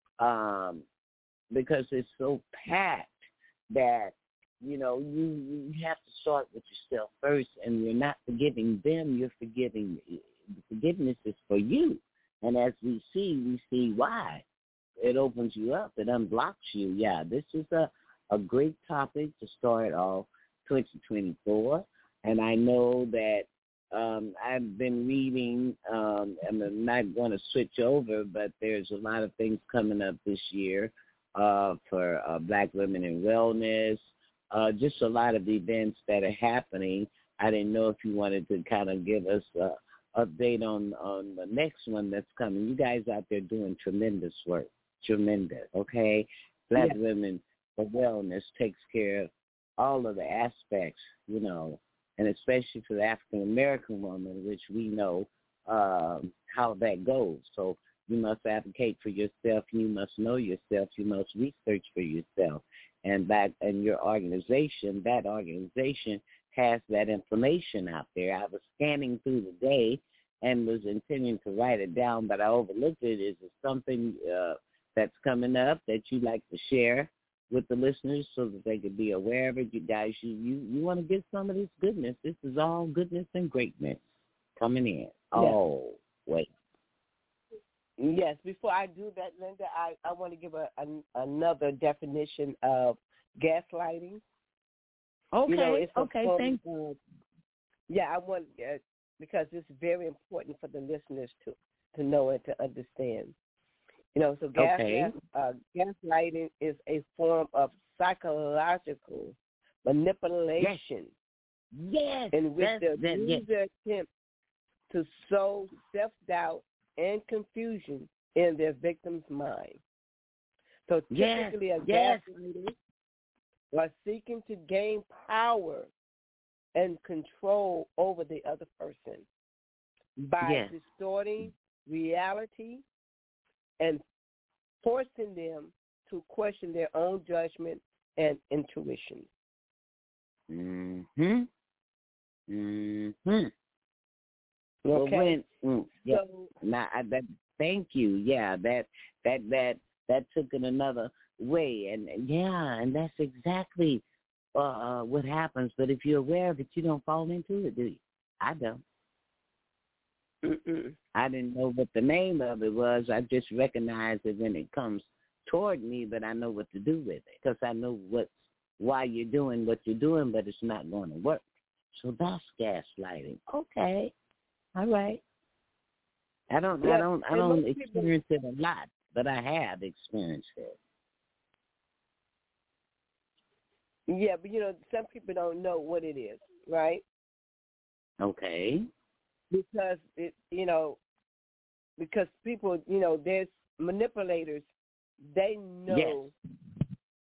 [SPEAKER 5] um, because it's so packed that, you know, you, you have to start with yourself first, and you're not forgiving them, you're forgiving. Forgiveness is for you. And as we see, we see why. It opens you up. It unblocks you. Yeah, this is a, a great topic to start off twenty twenty-four. And I know that um, I've been reading, um, and I'm not going to switch over, but there's a lot of things coming up this year uh, for uh, Black women in wellness, uh, just a lot of events that are happening. I didn't know if you wanted to kind of give us a update on, on the next one that's coming. You guys out there doing tremendous work, tremendous, okay? Black yeah. Women for Wellness takes care of all of the aspects, you know, and especially for the African-American woman, which we know um, how that goes. So you must advocate for yourself. You must know yourself. You must research for yourself. And that, and your organization, that organization has that information out there. I was scanning through the day and was intending to write it down, but I overlooked it. Is it something uh, that's coming up that you'd like to share with the listeners so that they could be aware of it? You guys, you, you, you want to get some of this goodness. This is all goodness and greatness coming in. Oh, yes. wait.
[SPEAKER 6] Yes, before I do that, Linda, I, I want to give a, a, another definition of gaslighting.
[SPEAKER 5] Okay,
[SPEAKER 6] you know, it's
[SPEAKER 5] okay,
[SPEAKER 6] form,
[SPEAKER 5] thank you.
[SPEAKER 6] Uh, yeah, I want, uh, because it's very important for the listeners to, to know and to understand. You know, so gas,
[SPEAKER 5] okay.
[SPEAKER 6] gas, uh, gaslighting is a form of psychological manipulation.
[SPEAKER 5] Yes.
[SPEAKER 6] In which
[SPEAKER 5] yes,
[SPEAKER 6] the
[SPEAKER 5] that,
[SPEAKER 6] user
[SPEAKER 5] yes.
[SPEAKER 6] attempts to sow self-doubt and confusion in their victim's mind. So typically
[SPEAKER 5] yes,
[SPEAKER 6] a
[SPEAKER 5] yes.
[SPEAKER 6] gaslighter are seeking to gain power and control over the other person by
[SPEAKER 5] yes.
[SPEAKER 6] distorting reality and forcing them to question their own judgment and intuition.
[SPEAKER 5] Mm-hmm. Mm-hmm.
[SPEAKER 6] Okay.
[SPEAKER 5] Well, when, mm, yeah.
[SPEAKER 6] So,
[SPEAKER 5] now, I, that, thank you. Yeah, that that that that took it another way, and yeah, and that's exactly uh, what happens. But if you're aware of it, you don't fall into it, do you? I don't.
[SPEAKER 6] mm-mm.
[SPEAKER 5] I didn't know what the name of it was. I just recognize it when it comes toward me, but I know what to do with it because I know what's why you're doing what you're doing, but it's not going to work. So that's gaslighting. Okay, all right. I don't,
[SPEAKER 6] Yeah,
[SPEAKER 5] I don't, I
[SPEAKER 6] and
[SPEAKER 5] don't
[SPEAKER 6] most people-
[SPEAKER 5] experience it a lot, but I have experienced it.
[SPEAKER 6] Yeah, but you know, some people don't know what it is, right?
[SPEAKER 5] Okay.
[SPEAKER 6] Because it, you know, because people, you know, there's manipulators. They know,
[SPEAKER 5] Yes.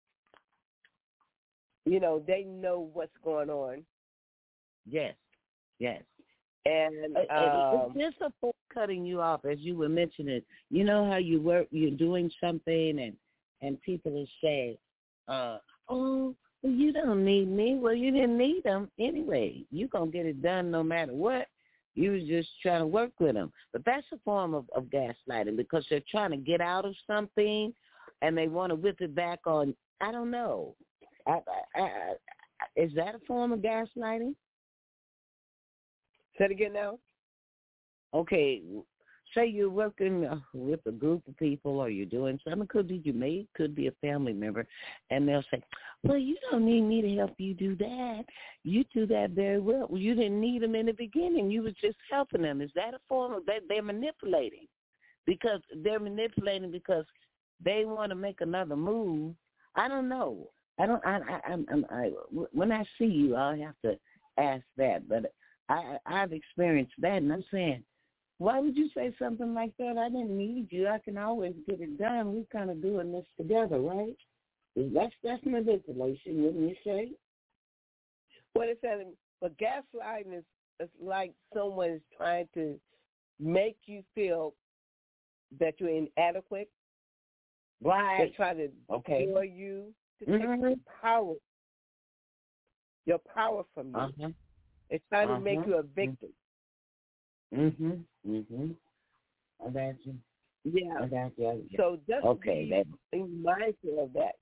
[SPEAKER 6] you know, they know what's going on,
[SPEAKER 5] Yes. Yes.
[SPEAKER 6] and
[SPEAKER 5] Uh, uh,
[SPEAKER 6] um,
[SPEAKER 5] it's just a for cutting you off, as you were mentioning. You know how you work, you're doing something, and and people will say, uh, "Oh, well, you don't need me." Well, you didn't need them anyway. You're gonna get it done no matter what. You was just trying to work with them. But that's a form of, of gaslighting because they're trying to get out of something, and they want to whip it back on. I don't know. I, I, I, is that a form of gaslighting?
[SPEAKER 6] say it again now.
[SPEAKER 5] Okay, say you're working uh, with a group of people or you're doing something. It could be your mate, could be a family member, and they'll say, well, you don't need me to help you do that. You do that very well. Well, you didn't need them in the beginning. You was just helping them. Is that a form of that? They're manipulating because they're manipulating because they want to make another move. I don't know. I don't. I. I. I'm, I when I see you, I'll have to ask that. But I. I've experienced that, and I'm saying, why would you say something like that? I didn't need you. I can always get it done. We're kind of doing this together, right? That's that's manipulation, wouldn't you say?
[SPEAKER 6] What it says, but gaslighting is, is like someone is trying to make you feel that you're inadequate.
[SPEAKER 5] Right.
[SPEAKER 6] They're trying to
[SPEAKER 5] Okay.
[SPEAKER 6] destroy you, to
[SPEAKER 5] Mm-hmm.
[SPEAKER 6] take your power, your power from you.
[SPEAKER 5] Uh-huh.
[SPEAKER 6] They're trying
[SPEAKER 5] Uh-huh.
[SPEAKER 6] to make you a victim.
[SPEAKER 5] Mm-hmm. Mm-hmm. I got you.
[SPEAKER 6] Yeah.
[SPEAKER 5] I got you.
[SPEAKER 6] So just
[SPEAKER 5] Okay,
[SPEAKER 6] be
[SPEAKER 5] that-
[SPEAKER 6] mindful of that.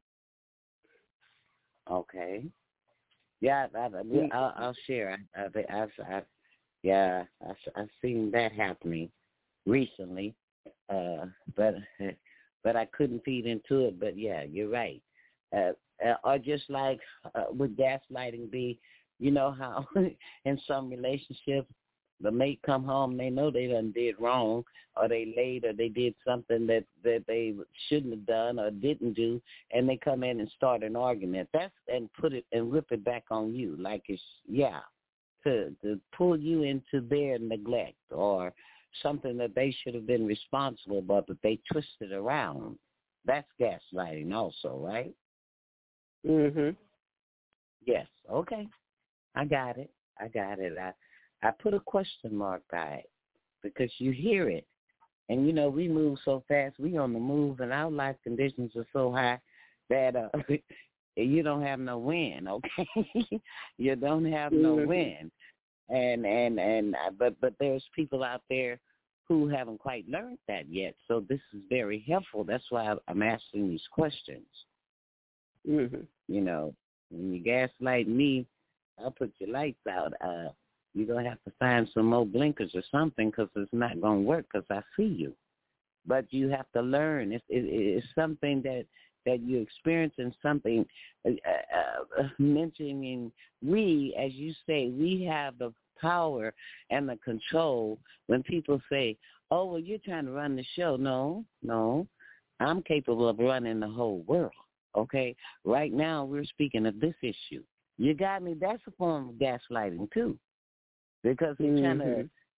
[SPEAKER 5] Okay. Yeah, I, I, I'll, I'll share. I, I, I've, I, yeah, I've, I've seen that happening recently, uh, but but I couldn't feed into it. But yeah, you're right. Uh, uh, or just like uh, would gaslighting be, you know how in some relationships the mate come home, they know they done did wrong, or they laid, or they did something that, that they shouldn't have done or didn't do, and they come in and start an argument. That's and put it and rip it back on you, like it's yeah, to to pull you into their neglect or something that they should have been responsible about, but they twisted around. That's gaslighting, also, right?
[SPEAKER 6] Mhm.
[SPEAKER 5] Yes. Okay. I got it. I got it. I I put a question mark by it because you hear it. And, you know, we move so fast. We on the move, and our life conditions are so high that uh, you don't have no wind, okay? You don't have no
[SPEAKER 6] Mhm.
[SPEAKER 5] wind. And, and, and but, but there's people out there who haven't quite learned that yet. So this is very helpful. That's why I'm asking these questions.
[SPEAKER 6] Mhm.
[SPEAKER 5] You know, when you gaslight me, I'll put your lights out. Uh, you're going to have to find some more blinkers or something because it's not going to work because I see you. But you have to learn. It's, it, it's something that, that you experience and something, uh, uh, mentioning we, as you say, we have the power and the control when people say, oh, well, you're trying to run the show. No, no. I'm capable of running the whole world, okay? Right now we're speaking of this issue. You got me? That's a form of gaslighting, too, because they're trying to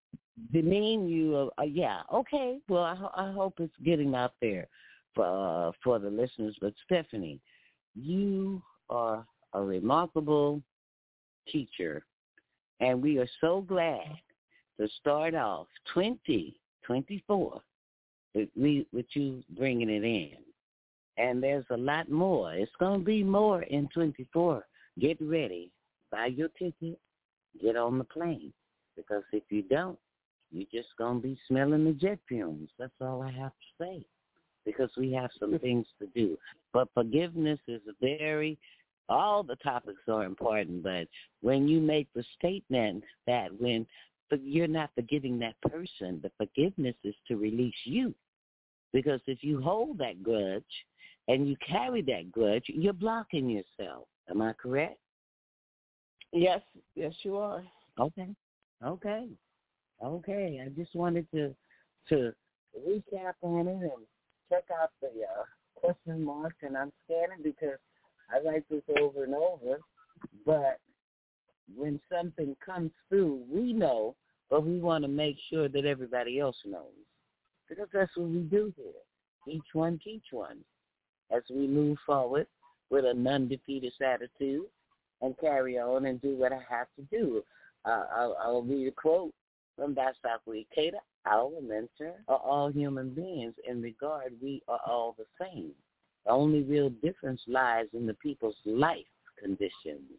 [SPEAKER 5] demean you. Uh, yeah, okay. Well, I, ho- I hope it's getting out there for uh, for the listeners. But Stephanie, you are a remarkable teacher, and we are so glad to start off twenty twenty-four with, we, with you bringing it in. And there's a lot more. It's going to be more in twenty-four. Get ready. Buy your ticket. Get on the plane. Because if you don't, you're just going to be smelling the jet fumes. That's all I have to say. Because we have some things to do. But forgiveness is a very, all the topics are important. But when you make the statement that when you're not forgiving that person, the forgiveness is to release you. Because if you hold that grudge, and you carry that grudge, you're blocking yourself. Am I correct?
[SPEAKER 6] Yes, yes, you are.
[SPEAKER 5] Okay, okay, okay. I just wanted to to recap on it and check out the uh, question marks, and I'm scanning because I write this over and over. But when something comes through, we know, but we want to make sure that everybody else knows, because that's what we do here. Each one teach one. As we move forward with a non-defeatist attitude and carry on and do what I have to do. Uh, I'll, I'll read a quote from Daisaku Ikeda, our mentor. Are all human beings in regard we are all the same. The only real difference lies in the people's life conditions.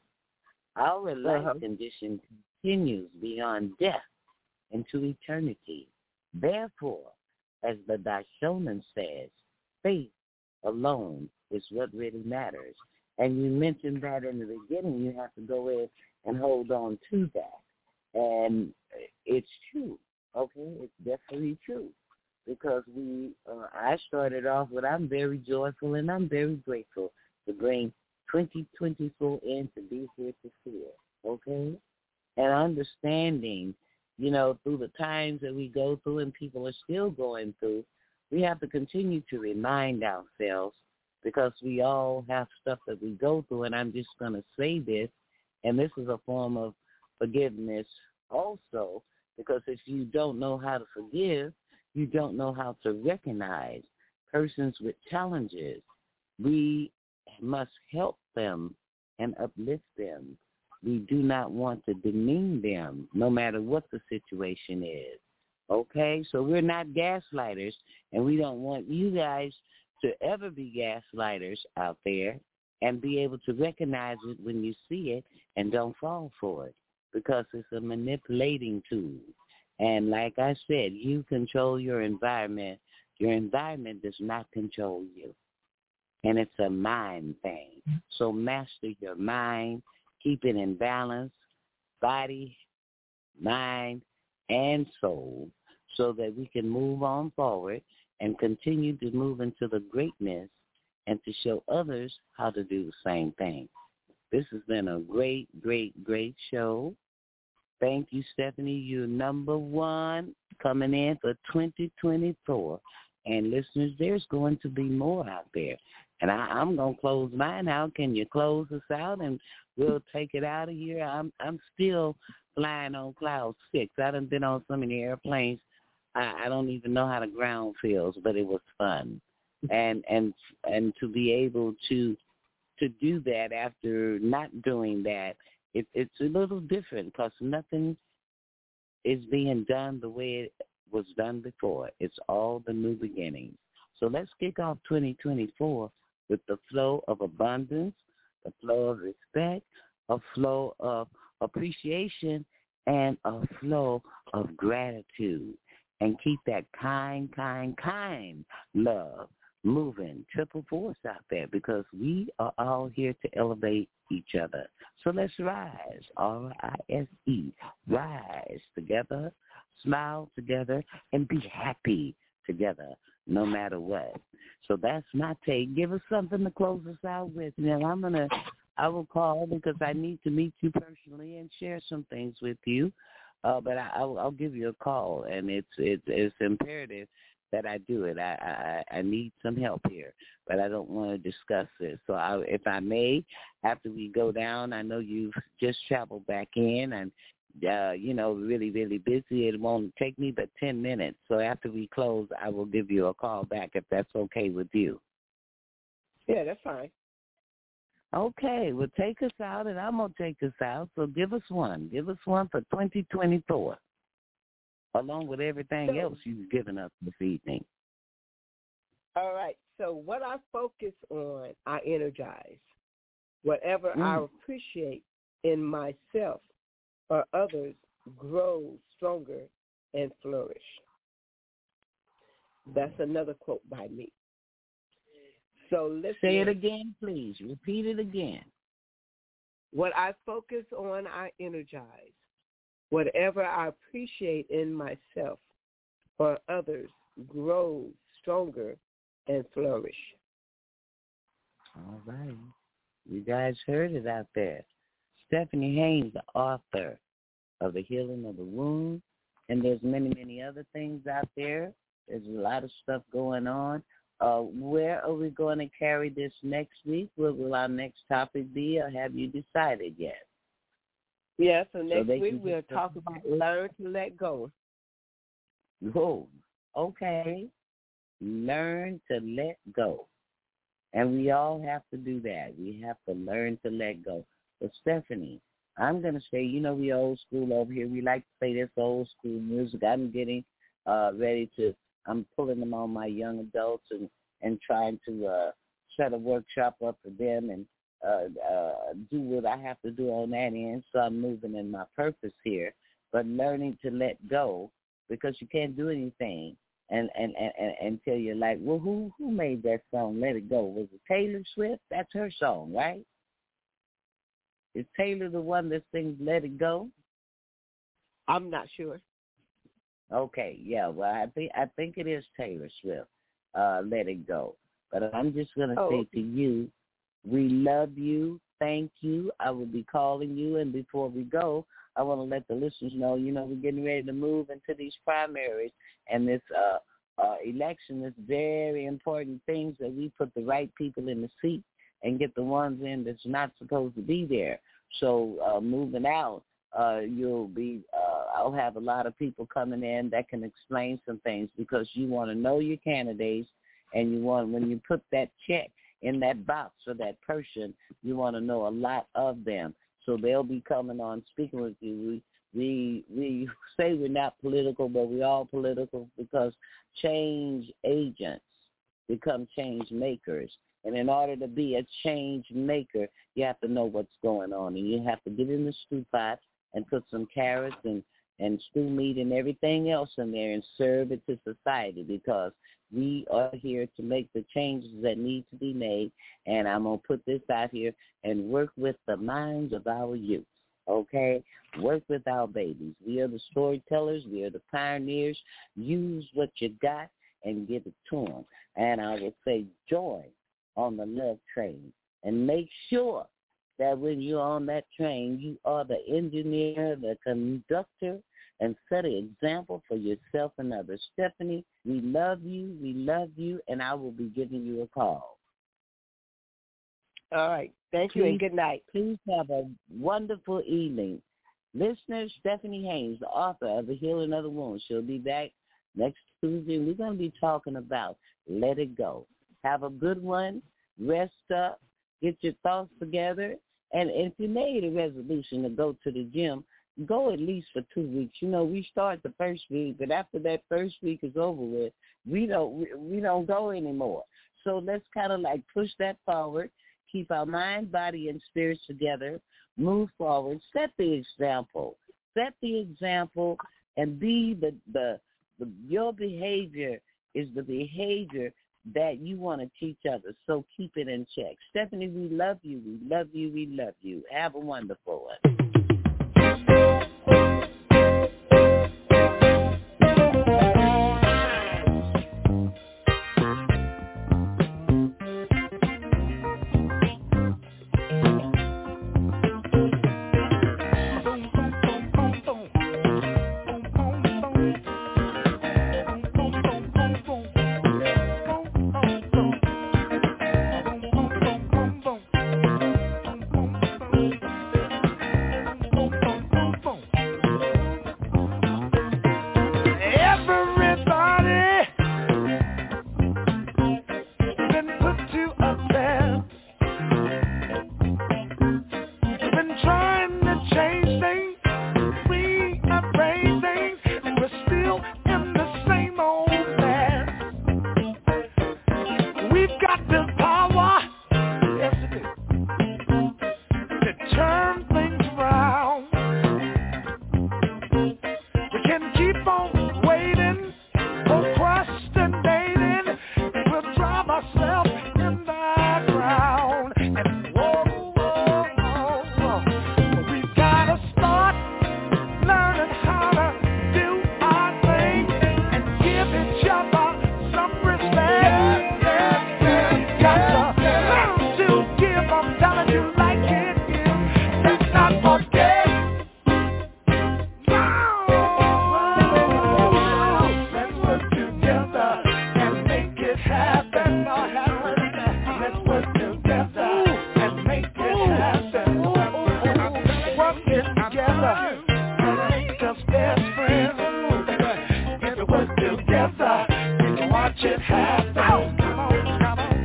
[SPEAKER 5] Our life uh-huh. condition continues beyond death into eternity. Therefore, as the Daishonin says, faith alone is what really matters. And you mentioned that in the beginning, you have to go in and hold on to that. And it's true, okay? It's definitely true. Because we, uh, I started off with, I'm very joyful and I'm very grateful to bring twenty twenty-four in to be here to see it, okay? And understanding, you know, through the times that we go through and people are still going through, we have to continue to remind ourselves, because we all have stuff that we go through, and I'm just going to say this, and this is a form of forgiveness also, because if you don't know how to forgive, you don't know how to recognize persons with challenges. We must help them and uplift them. We do not want to demean them, no matter what the situation is. Okay, so we're not gaslighters, and we don't want you guys to ever be gaslighters out there and be able to recognize it when you see it and don't fall for it, because it's a manipulating tool. And like I said, you control your environment. Your environment does not control you, and it's a mind thing. So master your mind, keep it in balance, body, mind, and soul, so that we can move on forward and continue to move into the greatness and to show others how to do the same thing. This has been a great, great, great show. Thank you, Stephanie. You're number one coming in for twenty twenty-four. And listeners, there's going to be more out there. And I, I'm going to close mine out. Can you close us out? And we'll take it out of here. I'm, I'm still flying on cloud six. I done been on so many airplanes. I, I don't even know how the ground feels, but it was fun. And and and to be able to to do that after not doing that, it, it's a little different, because nothing is being done the way it was done before. It's all the new beginnings. So let's kick off twenty twenty-four with the flow of abundance, the flow of respect, a flow of appreciation, and a flow of gratitude. And keep that kind, kind, kind love moving, triple force out there, because we are all here to elevate each other. So let's rise, R I S E, rise together, smile together, and be happy together, no matter what. So that's my take. Give us something to close us out with. Now, I'm going to, I will call because I need to meet you personally and share some things with you. Uh, but I, I'll, I'll give you a call, and it's it's, it's imperative that I do it. I, I I need some help here, but I don't want to discuss it. So I, if I may, after we go down, I know you've just traveled back in, and uh, you know, really, really busy. It won't take me but ten minutes. So after we close, I will give you a call back if that's okay with you.
[SPEAKER 6] Yeah, that's fine.
[SPEAKER 5] Okay, well, take us out, and I'm going to take us out. So give us one. Give us one for twenty twenty-four, along with everything
[SPEAKER 6] so,
[SPEAKER 5] else you've given us this evening.
[SPEAKER 6] All right. So what I focus on, I energize. Whatever mm. I appreciate in myself or others grows stronger and flourish. That's another quote by me. So let's
[SPEAKER 5] say it again, please. Repeat it again.
[SPEAKER 6] What I focus on, I energize. Whatever I appreciate in myself or others grows stronger and flourish.
[SPEAKER 5] All right. You guys heard it out there. Stephanie Haynes, the author of The Healing of the Wound, and there's many, many other things out there. There's a lot of stuff going on. Uh, where are we going to carry this next week? What will our next topic be, or have you decided yet?
[SPEAKER 6] Yeah, so next
[SPEAKER 5] so
[SPEAKER 6] week we'll talk about learn to let go.
[SPEAKER 5] Oh, okay. Learn to let go. And we all have to do that. We have to learn to let go. But Stephanie, I'm going to say, you know, we old school over here. We like to play this old school music. I'm getting uh, ready to, I'm pulling them on my young adults and, and trying to uh, set a workshop up for them and uh, uh, do what I have to do on that end. So I'm moving in my purpose here. But learning to let go, because you can't do anything and, and, and, until you're like, well, who, who made that song, Let It Go? Was it Taylor Swift? That's her song, right? Is Taylor the one that sings Let It Go?
[SPEAKER 6] I'm not sure.
[SPEAKER 5] Okay, yeah, well, I think I think it is Taylor Swift, uh, Let It Go. But I'm just going to
[SPEAKER 6] oh.
[SPEAKER 5] say to you, we love you. Thank you. I will be calling you. And before we go, I want to let the listeners know, you know, we're getting ready to move into these primaries. And this uh, uh, election is very important things that we put the right people in the seat and get the ones in that's not supposed to be there. So uh, moving out, uh, you'll be, uh, I'll have a lot of people coming in that can explain some things, because you want to know your candidates, and you want, when you put that check in that box for that person, you want to know a lot of them. So they'll be coming on speaking with you. We, we, we say we're not political, but we're all political, because change agents become change makers. And in order to be a change maker, you have to know what's going on. And you have to get in the stew pot and put some carrots and, and stew meat and everything else in there and serve it to society, because we are here to make the changes that need to be made. And I'm going to put this out here and work with the minds of our youth, okay? Work with our babies. We are the storytellers. We are the pioneers. Use what you got and give it to them. And I will say join on the love train, and make sure that when you're on that train, you are the engineer, the conductor, and set an example for yourself and others. Stephanie, we love you, we love you, and I will be giving you a call.
[SPEAKER 6] All right. Thank you,
[SPEAKER 5] please,
[SPEAKER 6] and good night.
[SPEAKER 5] Please have a wonderful evening. Listeners, Stephanie Haynes, the author of The Healing of the Wound, she'll be back next Tuesday, and we're going to be talking about Let It Go. Have a good one. Rest up. Get your thoughts together. And if you made a resolution to go to the gym, go at least for two weeks. You know, we start the first week, but after that first week is over with, we don't we, we don't go anymore. So let's kind of like push that forward, keep our mind, body, and spirits together, move forward, set the example. Set the example and be the, the, the your behavior is the behavior that you want to teach others. So keep it in check. Stephanie, we love you. We love you. We love you. Have a wonderful one.
[SPEAKER 2] best friends. If you work together, you can watch it happen. Oh, come on, come on.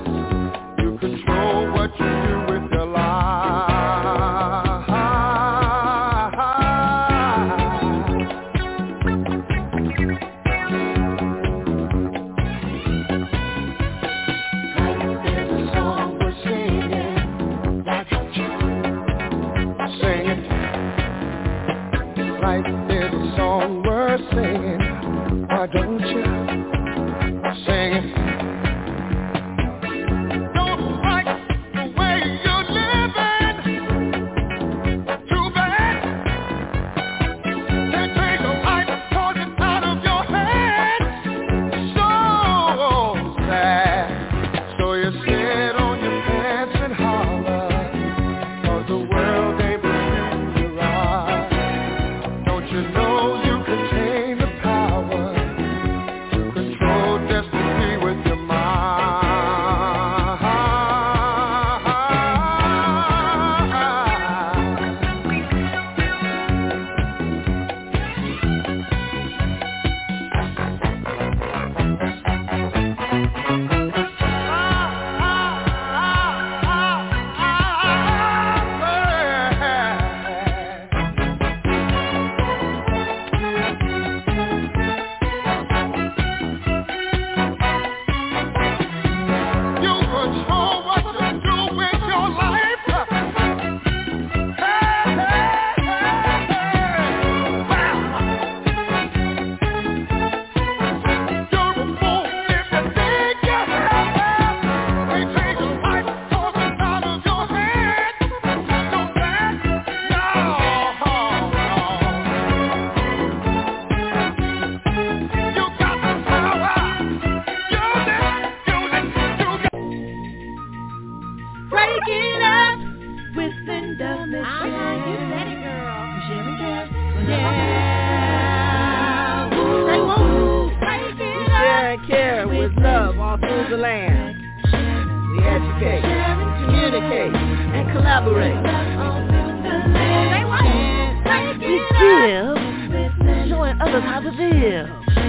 [SPEAKER 7] Control what you do with your life.
[SPEAKER 4] Uh-huh, you said it, girl.
[SPEAKER 3] Yeah.
[SPEAKER 4] They won't.
[SPEAKER 3] We
[SPEAKER 6] share and care with love all through the land. We educate, communicate, and collaborate.
[SPEAKER 4] We give, showing others how to live.